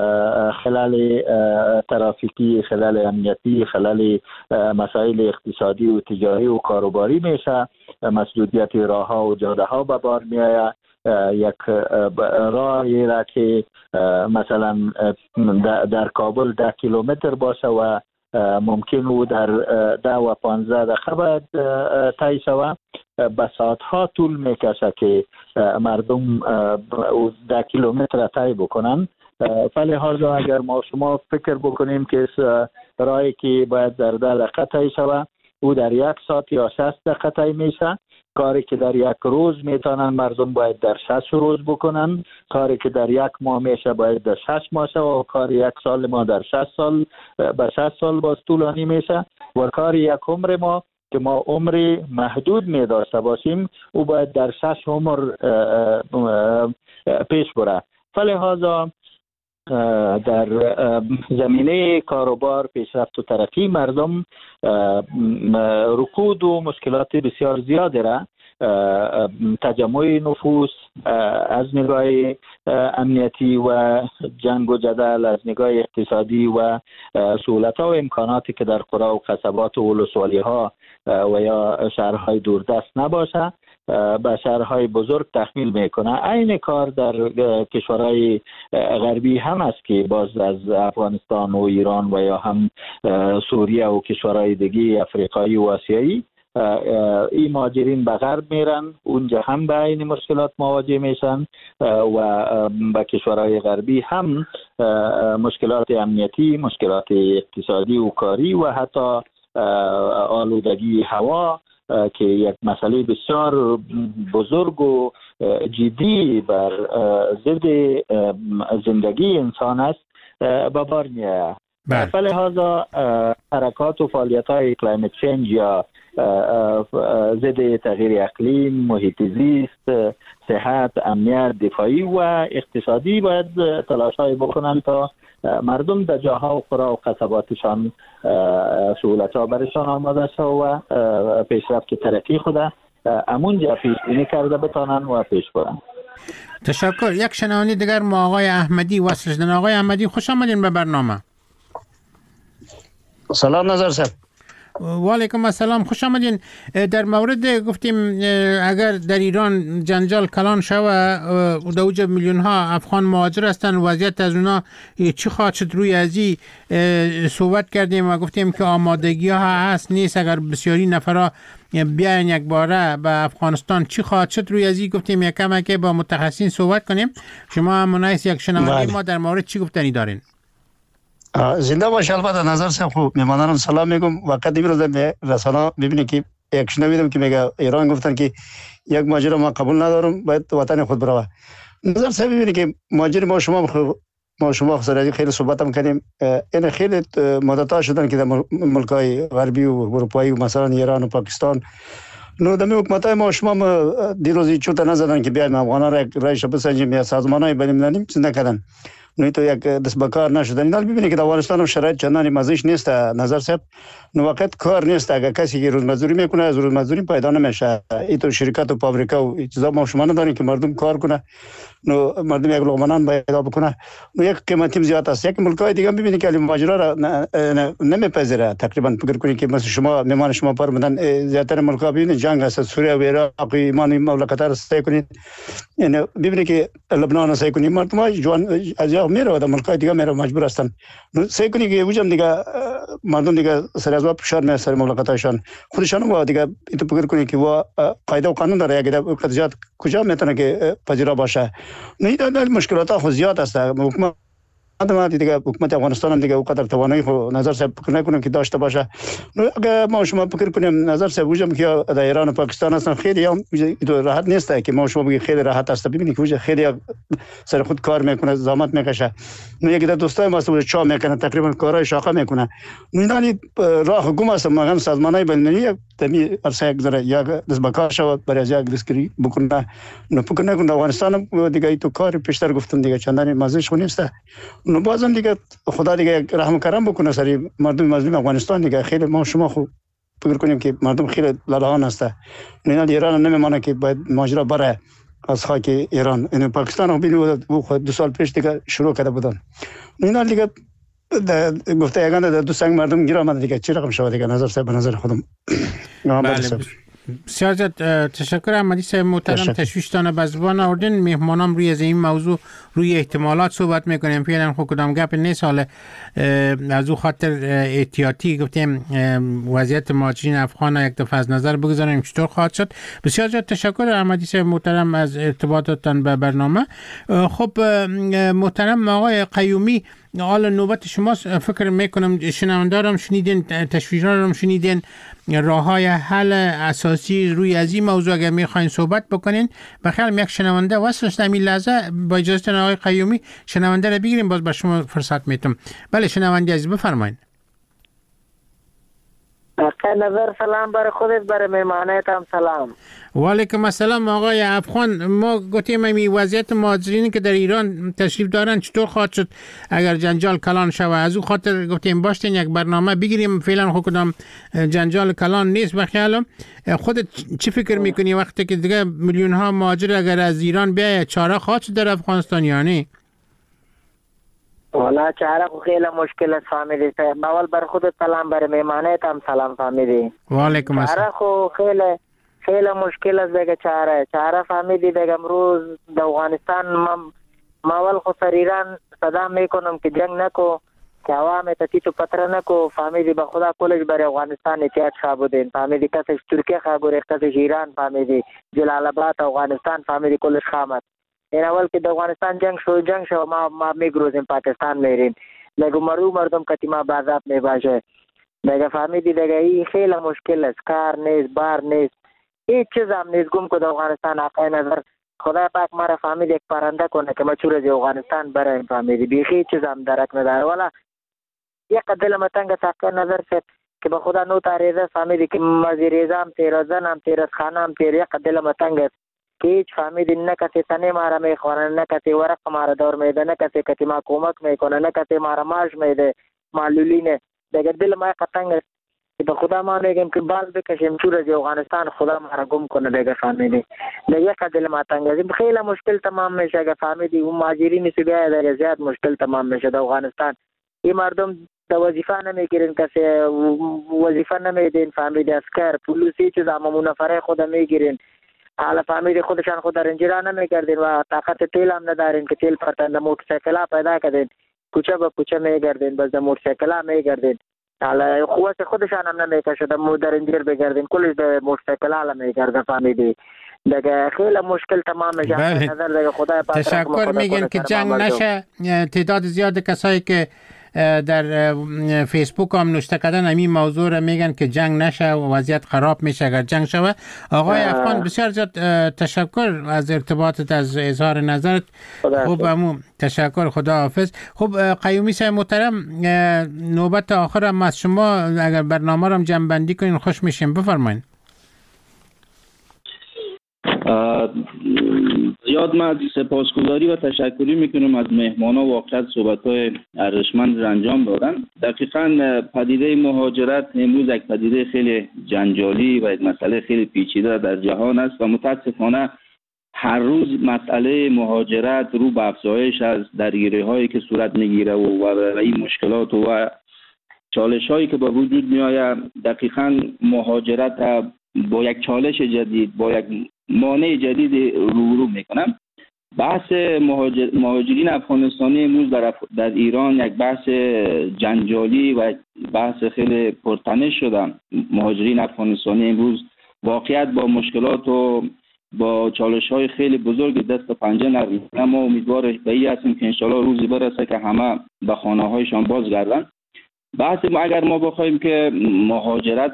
I: خلل ترافیکی، خلل امنیتی، خلل مسائل اقتصادی و تجاری و کاروباری میشه، مسدودیت راهها و جاده ها به بار میآید. یک راهی را که مثلا در کابل ده کیلومتر باشه و ممکن او در ده و پانزده دقیقه باید طی شود، به ساعتها طول میکشه که مردم ده کیلومتر طی بکنن. فلهذا اگر ما شما فکر بکنیم که راهی که باید در ده دقیقه طی شود او در یک ساعت یا شصت دقیقه طی میشه، کاری که در یک روز میتونن مردم باید در شش روز بکنن، کاری که در یک ماه میشه باید در شش ماه شه و کار یک سال ما در شش سال به شش سال باز طولانی میشه و کار یک عمر ما که ما عمر محدود می داشته باشیم او باید در شش عمر پیش بره. فلهذا در زمینه کاروبار، پیشرفت و ترقی مردم رکود و مشکلات بسیار زیاده را، تجمع نفوس از نگاه امنیتی و جنگ و جدل، از نگاه اقتصادی و سهولت ها و امکاناتی که در قرا و قصبات و ولسوالی ها و یا شهرهای دوردست نباشه به شهرهای بزرگ تحمیل میکنه. عین کار در کشورهای غربی هم است که باز از افغانستان و ایران و یا هم سوریه و کشورهای دیگه افریقایی و آسیایی این مهاجرین به غرب میرن، اونجا هم به این مشکلات مواجه میشن و به کشورهای غربی هم مشکلات امنیتی، مشکلات اقتصادی و کاری و حتی آلودگی هوا که یک مسئله بسیار بزرگ و جدی بر ضد زندگی انسان است به بار میآید. فلهذا حرکات و فعالیت های کلایمت چنج یا ضد تغییر اقلیم، محیط زیست، صحت، امنیت، دفاعی و اقتصادی باید تلاش های بکنند تا مردم در جاها و قرا و قصباتشان سهولت ها برشان آماده شد و پیشرفت ترقی خود امونجا پیش بینی کرده بتانن و پیش برن.
H: تشکر. یک شنونده دیگر ما آقای احمدی وصل شدن. آقای احمدی خوش آمدین به برنامه.
K: سلام نظر صاحب.
H: و علیکم السلام، خوش آمدین. در مورد گفتیم اگر در ایران جنجال کلان شود و در اوج میلیون ها افغان مهاجر هستن، وضعیت از اونا چی خواهد شد روی ازی صحبت کردیم و گفتیم که آمادگی ها هست نیست اگر بسیاری نفرها بیاین یک باره به افغانستان چی خواهد شد روی ازی گفتیم یک کم که با متخصصین صحبت کنیم. شما هم منایس یک شنونده ما در مورد چی گفتنی دارین؟
K: زنده باش. البته نظر صاحب خوب میمانم سلام میگم. وقت دیروز به رسانه ببینید که یک شنیدم که میگه ایران گفتن که یک مهاجر ما قبول ندارم باید وطن خود بروه. نظر صاحب ببینید که مهاجر ما شما ما شما خیلی خیلی صحبت هم کردیم، این خیلی مدت ها شدن که در ملک‌های غربی و اروپایی و مثلا ایران و پاکستان
M: نو دمی حکومت های ما شما دیروزی چوتا نزدن که بیایم افغانا را یک رایش بسنجیم یا سازمان های بین المللی چیز نکردن. نو تو یک دست به کار نشدن. اینا ببینید که در افغانستان هم شرایط چندانی مزیش نیست نظر صاحب. نو وقت کار نیست اگه کسی که روزمزدوری میکنه از روزمزدوری پیدا نمیشه. ای تو شرکت و فابریکا و چیزا ما شما نداریم که مردم کار کنه. نو مردم یک لقمه نان پیدا بکنه. نو یک قیمتیم زیاد است. یک ملکای دیگه ببینید که ماجرا را نمیپذیره. تقریبا فکر کنید که مثل شما میمان شما فرمودن زیاتر ملکا ببینید جنگ است، سوریه و عراق ایمان مملکت را سعی کنید. یعنی ببینید که لبنان سعی کنید مردم جوان از یا میره و ملکای دیگه میره مجبور هستن. سعی کنید که وجم دیگه مردم دیگه سر از فشار میاد سر مملکتاشان. خودشان و دیگه تو فکر کنید که وا قاعده و قانون داره. اگه قضیات کجا میتونه که پذیرا باشه. نه این مشکلات خود زیاد است. حکومت ما دیگه حکومت افغانستان هم دیگه اونقدر توانایی خو نظر صاحب فکر نکنم که داشته باشه. اگه ما شما فکر کنیم نظر صاحب وجم که در ایران و پاکستان هستن خیلی هم راحت نیست که ما شما بگید خیلی راحت است. ببینید که خیلی سر خود کار میکنه، زحمت میکشه. نو یک دوستای ما است چا میکنه، تقریبا کارهای شاقه میکنه. میدانی راه گم است. ما هم سازمانای بین المللی تمی ارسه یک ذره یک دست بکار شود برای از یک دستگیری بکنه. نو فکر نکنم افغانستان دیگه تو کار پیشتر گفتم دیگه چندانی مزهش نیست. نو بازم دیگه خدا دیگه رحم کرم بکنه سری مردم مظلوم افغانستان دیگه. خیلی ما شما خوب فکر کنیم که مردم خیلی لالهان هسته. اینا ایران نمیمانه که باید ماجرا بره از خاک ایران. این پاکستان هم بینید دو سال پیش دیگه شروع کرده بودن. اینا دیگه گفته یگانه دو سنگ مردم گیر آمده دیگه چی رقم شود دیگه نظر صاحب به نظر خودم.
H: بله بسیار زیاد تشکر. احمدی صاحب محترم تشویشتان به زبان آوردین. میهمانان روی از این موضوع روی احتمالات صحبت میکنیم. فعلا خود کدام گپ نیست. حالا از او خاطر احتیاطی گفتیم وضعیت مهاجرین افغان یک دفعه از نظر بگذاریم چطور خواهد شد. بسیار زیاد تشکر احمدی صاحب محترم از ارتباطاتتان به برنامه. خب محترم آقای قیومی، حالا نوبت شماست. فکر میکنم شنوندارم شنیدین، تشویشارم شنیدین، راه های حل اساسی روی از این موضوع اگر میخواین صحبت بکنین. بخیرم یک شنونده وصلش در این لحظه. با اجازه آقای قیومی شنونده رو بگیریم باز به شما فرصت میتم. بله شنونده عزیز بفرمایید.
N: آقای نظر سلام برای خودت، برای مهمانت هم سلام.
H: و علیکم السلام آقای افغان. ما گفتیم این وضعیت مهاجرین که در ایران تشریف دارن چطور خواهد شد اگر جنجال کلان شود؟ از او خاطر گفتیم باشین یک برنامه بگیریم. فعلا خود کدام جنجال کلان نیست. بخیالم خودت چی فکر میکنی وقتی که دیگه میلیون ها مهاجر اگر از ایران بیاید چاره خواهد شد در افغانستان یا نه؟
N: والا چاره خو خیلی مشکل است فامیلی صاحب. اول بر خودت سلام، برای مهمانت هم سلام فامیلی.
H: و علیکم السلام.
N: چاره خو خیلی خیلی مشکل است دیگه. چاره چاره فامیلی دیگه امروز در افغانستان ما اول خو سر ایران صدا میکنم که جنگ نکو، که عوام تتی تو پتر نکو. فامیلی به خدا کلش برای افغانستان احتیاط خواه بودین. فامیلی کسش ترکیه خواه گوره، کسش ایران، فامیلی جلال آباد افغانستان، فامیلی کلش خامد. این اول که در افغانستان جنگ شو جنگ شو ما ما میگروزیم پاکستان میریم دیگه. مرو مردم کتی ما بازاب میباشه دیگه. فامیلی دیگه این خیلی مشکل است. کار نیست، بار نیست، هیچ چیز هم نیست. گم که در افغانستان آقای نظر خدا پاک مرا فامیلی یک پرنده کنه که ما چور از افغانستان برای فامیلی بیخی هیچ چیز هم درک نداره. والا یک دل متنگ آقای نظر سے که به خدا نو تاریزه فامیلی که مزیریزم تیرازن هم تیرز خانه هم تیر یک دل متنگ است که هیچ فامیلی نه کسی تنه مارا میخوانه، نه کسی ورق مارا دور میده، نه کسی کسی ما کمک میکنه، نه کسی مارا ماش میده معلولینه دیگه. دل ما قطنگ است که به خدا ما میگیم که باز بکشیم چور از افغانستان خدا مارا گم کنه دیگه. فامیلی دیگه یک دل ما تنگ است. خیلی مشکل تمام میشه که فامیلی اون مهاجرین سیگای دیگه زیاد مشکل تمام میشه در افغانستان. این مردم د وظیفه نمیگیرن، کسی وظیفه نمیدین. فامیلی اسکر پولیسی چیز اما منفره خود میگیرن. حالا فامیلی خودشان خود رنجیران نمیگردین و طاقت تیل هم ندارین که تیل پرتن. در موتورسیکل ها پیدا کردین، کوچه به کوچه میگردین، بس در موتورسیکل ها میگردین. حالا قوت خودشان هم نمیکشه در مودر رنجیر بگردین، کلش در موتورسیکل ها میگرده. فامیلی دیگه خیلی مشکل تمام میشه.
H: بله.
N: نظر دیگه خدای پاک
H: تشکر میگن که جنگ نشه. تعداد زیاد کسایی که در فیسبوک هم نوشته کردن همین موضوع رو میگن که جنگ نشه و وضعیت خراب میشه اگر جنگ شود. آقای افغان بسیار زیاد تشکر از ارتباطت، از اظهار نظرت. خوب همون تشکر، خدا حافظ. خب قیومی صاحب محترم، نوبت آخر هم از شما اگر برنامه رو جمع بندی کنین خوش میشیم. بفرمایید.
O: زیاد من سپاسگزاری و تشکری میکنم از مهمانا واقعا صحبت‌های ارزشمند انجام دادن. دقیقاً پدیده مهاجرت امروز یک پدیده خیلی جنجالی و یک مسئله خیلی پیچیده در جهان است و متاسفانه هر روز مسئله مهاجرت رو به افزایش از درگیری‌هایی که صورت میگیره و و این مشکلات و چالش‌هایی که به وجود میآید. دقیقاً مهاجرت با یک چالش جدید، با یک مانع جدید روبرو میکنم. بحث مهاجر... مهاجرین افغانستانی امروز در, اف... در ایران یک بحث جنجالی و بحث خیلی پرتنش شدن. مهاجرین افغانستانی امروز واقعیت با مشکلات و با چالش های خیلی بزرگ دست و پنجه نرم، اما امیدوار به این هستیم که انشالله روزی برسه که همه به خانه هایشان بازگردن. بحث ما اگر ما بخوایم که مهاجرت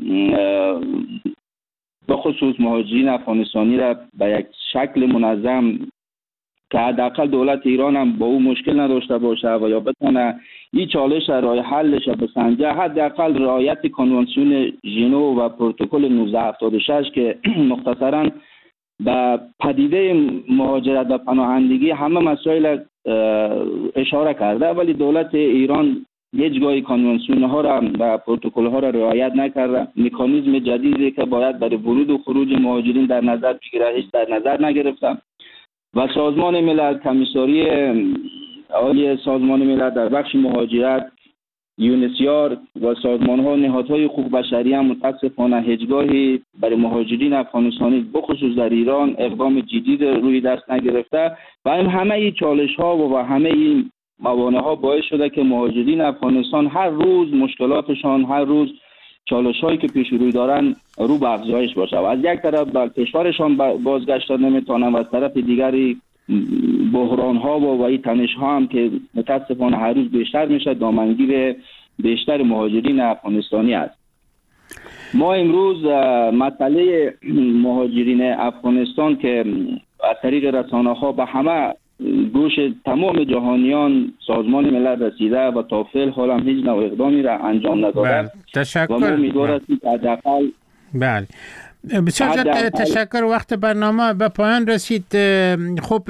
O: به خصوص مهاجرین افغانستانی را به یک شکل منظم که حداقل دولت ایران هم با او مشکل نداشته باشه و یا بتونه این چالش راه حلش بسنجه، حداقل رعایت کنوانسیون ژنو و پروتکل نوزده هفتاد و شش که مختصراً به پدیده مهاجرت و پناهندگی همه مسائل اشاره کرده، ولی دولت ایران هیچگاه کنوانسیون ها را و پروتکل ها را رعایت نکرده. مکانیزم جدیدی که باید برای ورود و خروج مهاجرین در نظر بگیره هیچ در نظر نگرفته و سازمان ملل، کمیساری عالی سازمان ملل در بخش مهاجرت، یونسیار و سازمان ها نهادهای حقوق بشری هم متاسفانه هیچگاهی برای مهاجرین افغانستانی بخصوص در ایران اقدام جدید روی دست نگرفته و این همه این چالش ها و همه این موانع ها باعث شده که مهاجرین افغانستان هر روز مشکلاتشان، هر روز چالش هایی که پیش روی دارن رو به افزایش باشه و از یک طرف بر کشورشان بازگشت نمیتونن و از طرف دیگری بحران ها و این تنش ها هم که متاسفانه هر روز بیشتر میشه دامنگیر بیشتر مهاجرین افغانستانی است. ما امروز مسئله مهاجرین افغانستان که از طریق رسانه ها به همه گوش تمام جهانیان سازمان ملل رسیده و تا فعل حال هم هیچ نوع اقدامی را انجام نداده.
H: تشکر.
O: و ما امیدوار هستیم که حداقل
H: بله بسیار زیاد تشکر. وقت برنامه به پایان رسید. خب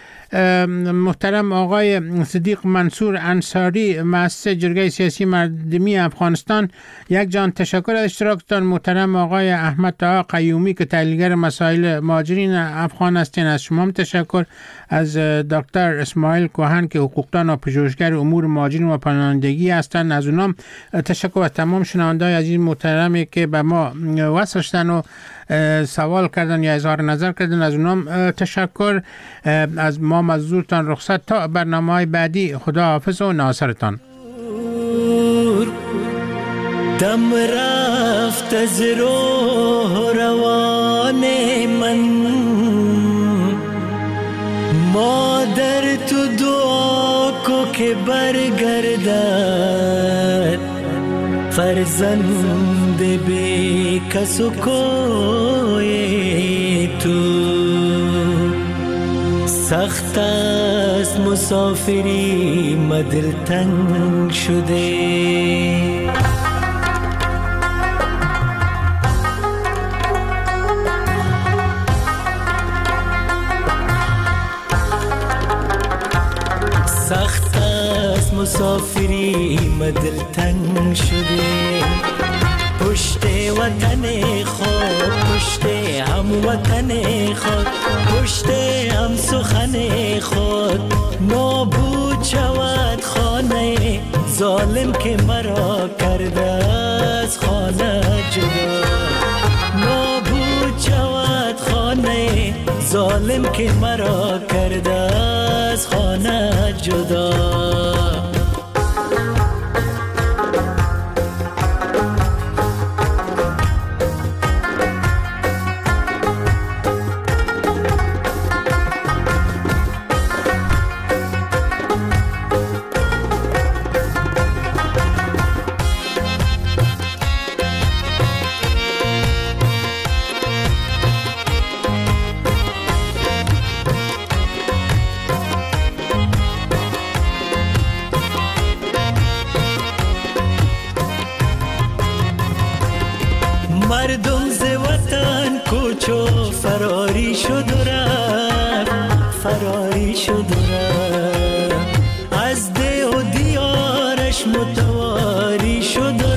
H: محترم آقای صدیق منصور انصاری، مؤسس جرگه سیاسی مردمی افغانستان، یک جان تشکر از اشتراکتان. محترم آقای احمد طاها قیومی که تحلیلگر مسائل مهاجرین افغان هستین، از شما هم تشکر. از دکتر اسماعیل کوهن که حقوقدان و پژوهشگر امور مهاجرین و پناهندگی هستند، از اونام تشکر. و تمام شنونده‌های عزیز محترمی که به ما وصل شدن و سوال کردن یا اظهار نظر کردن، از اونام تشکر. از ما مزدورتان رخصت تا برنامه‌های بعدی. خدا حافظ و ناصرتان.
P: دم رفت از روح روان من، مادر تو دعا کو که برگردد، فرزند بی کس و کوی تو. سخت است مسافری مدل تنگ شده، سخت است مسافری مدل تنگ شده. پشت وطن خود، پشت هم وطن خود، پشت هم سخن خود، نابود شود خانه ظالم که مرا کرده از خانه جدا. نابود شود خانه ظالم که مرا کرده از خانه جدا. فراری شد از ده و دیارش متواری شد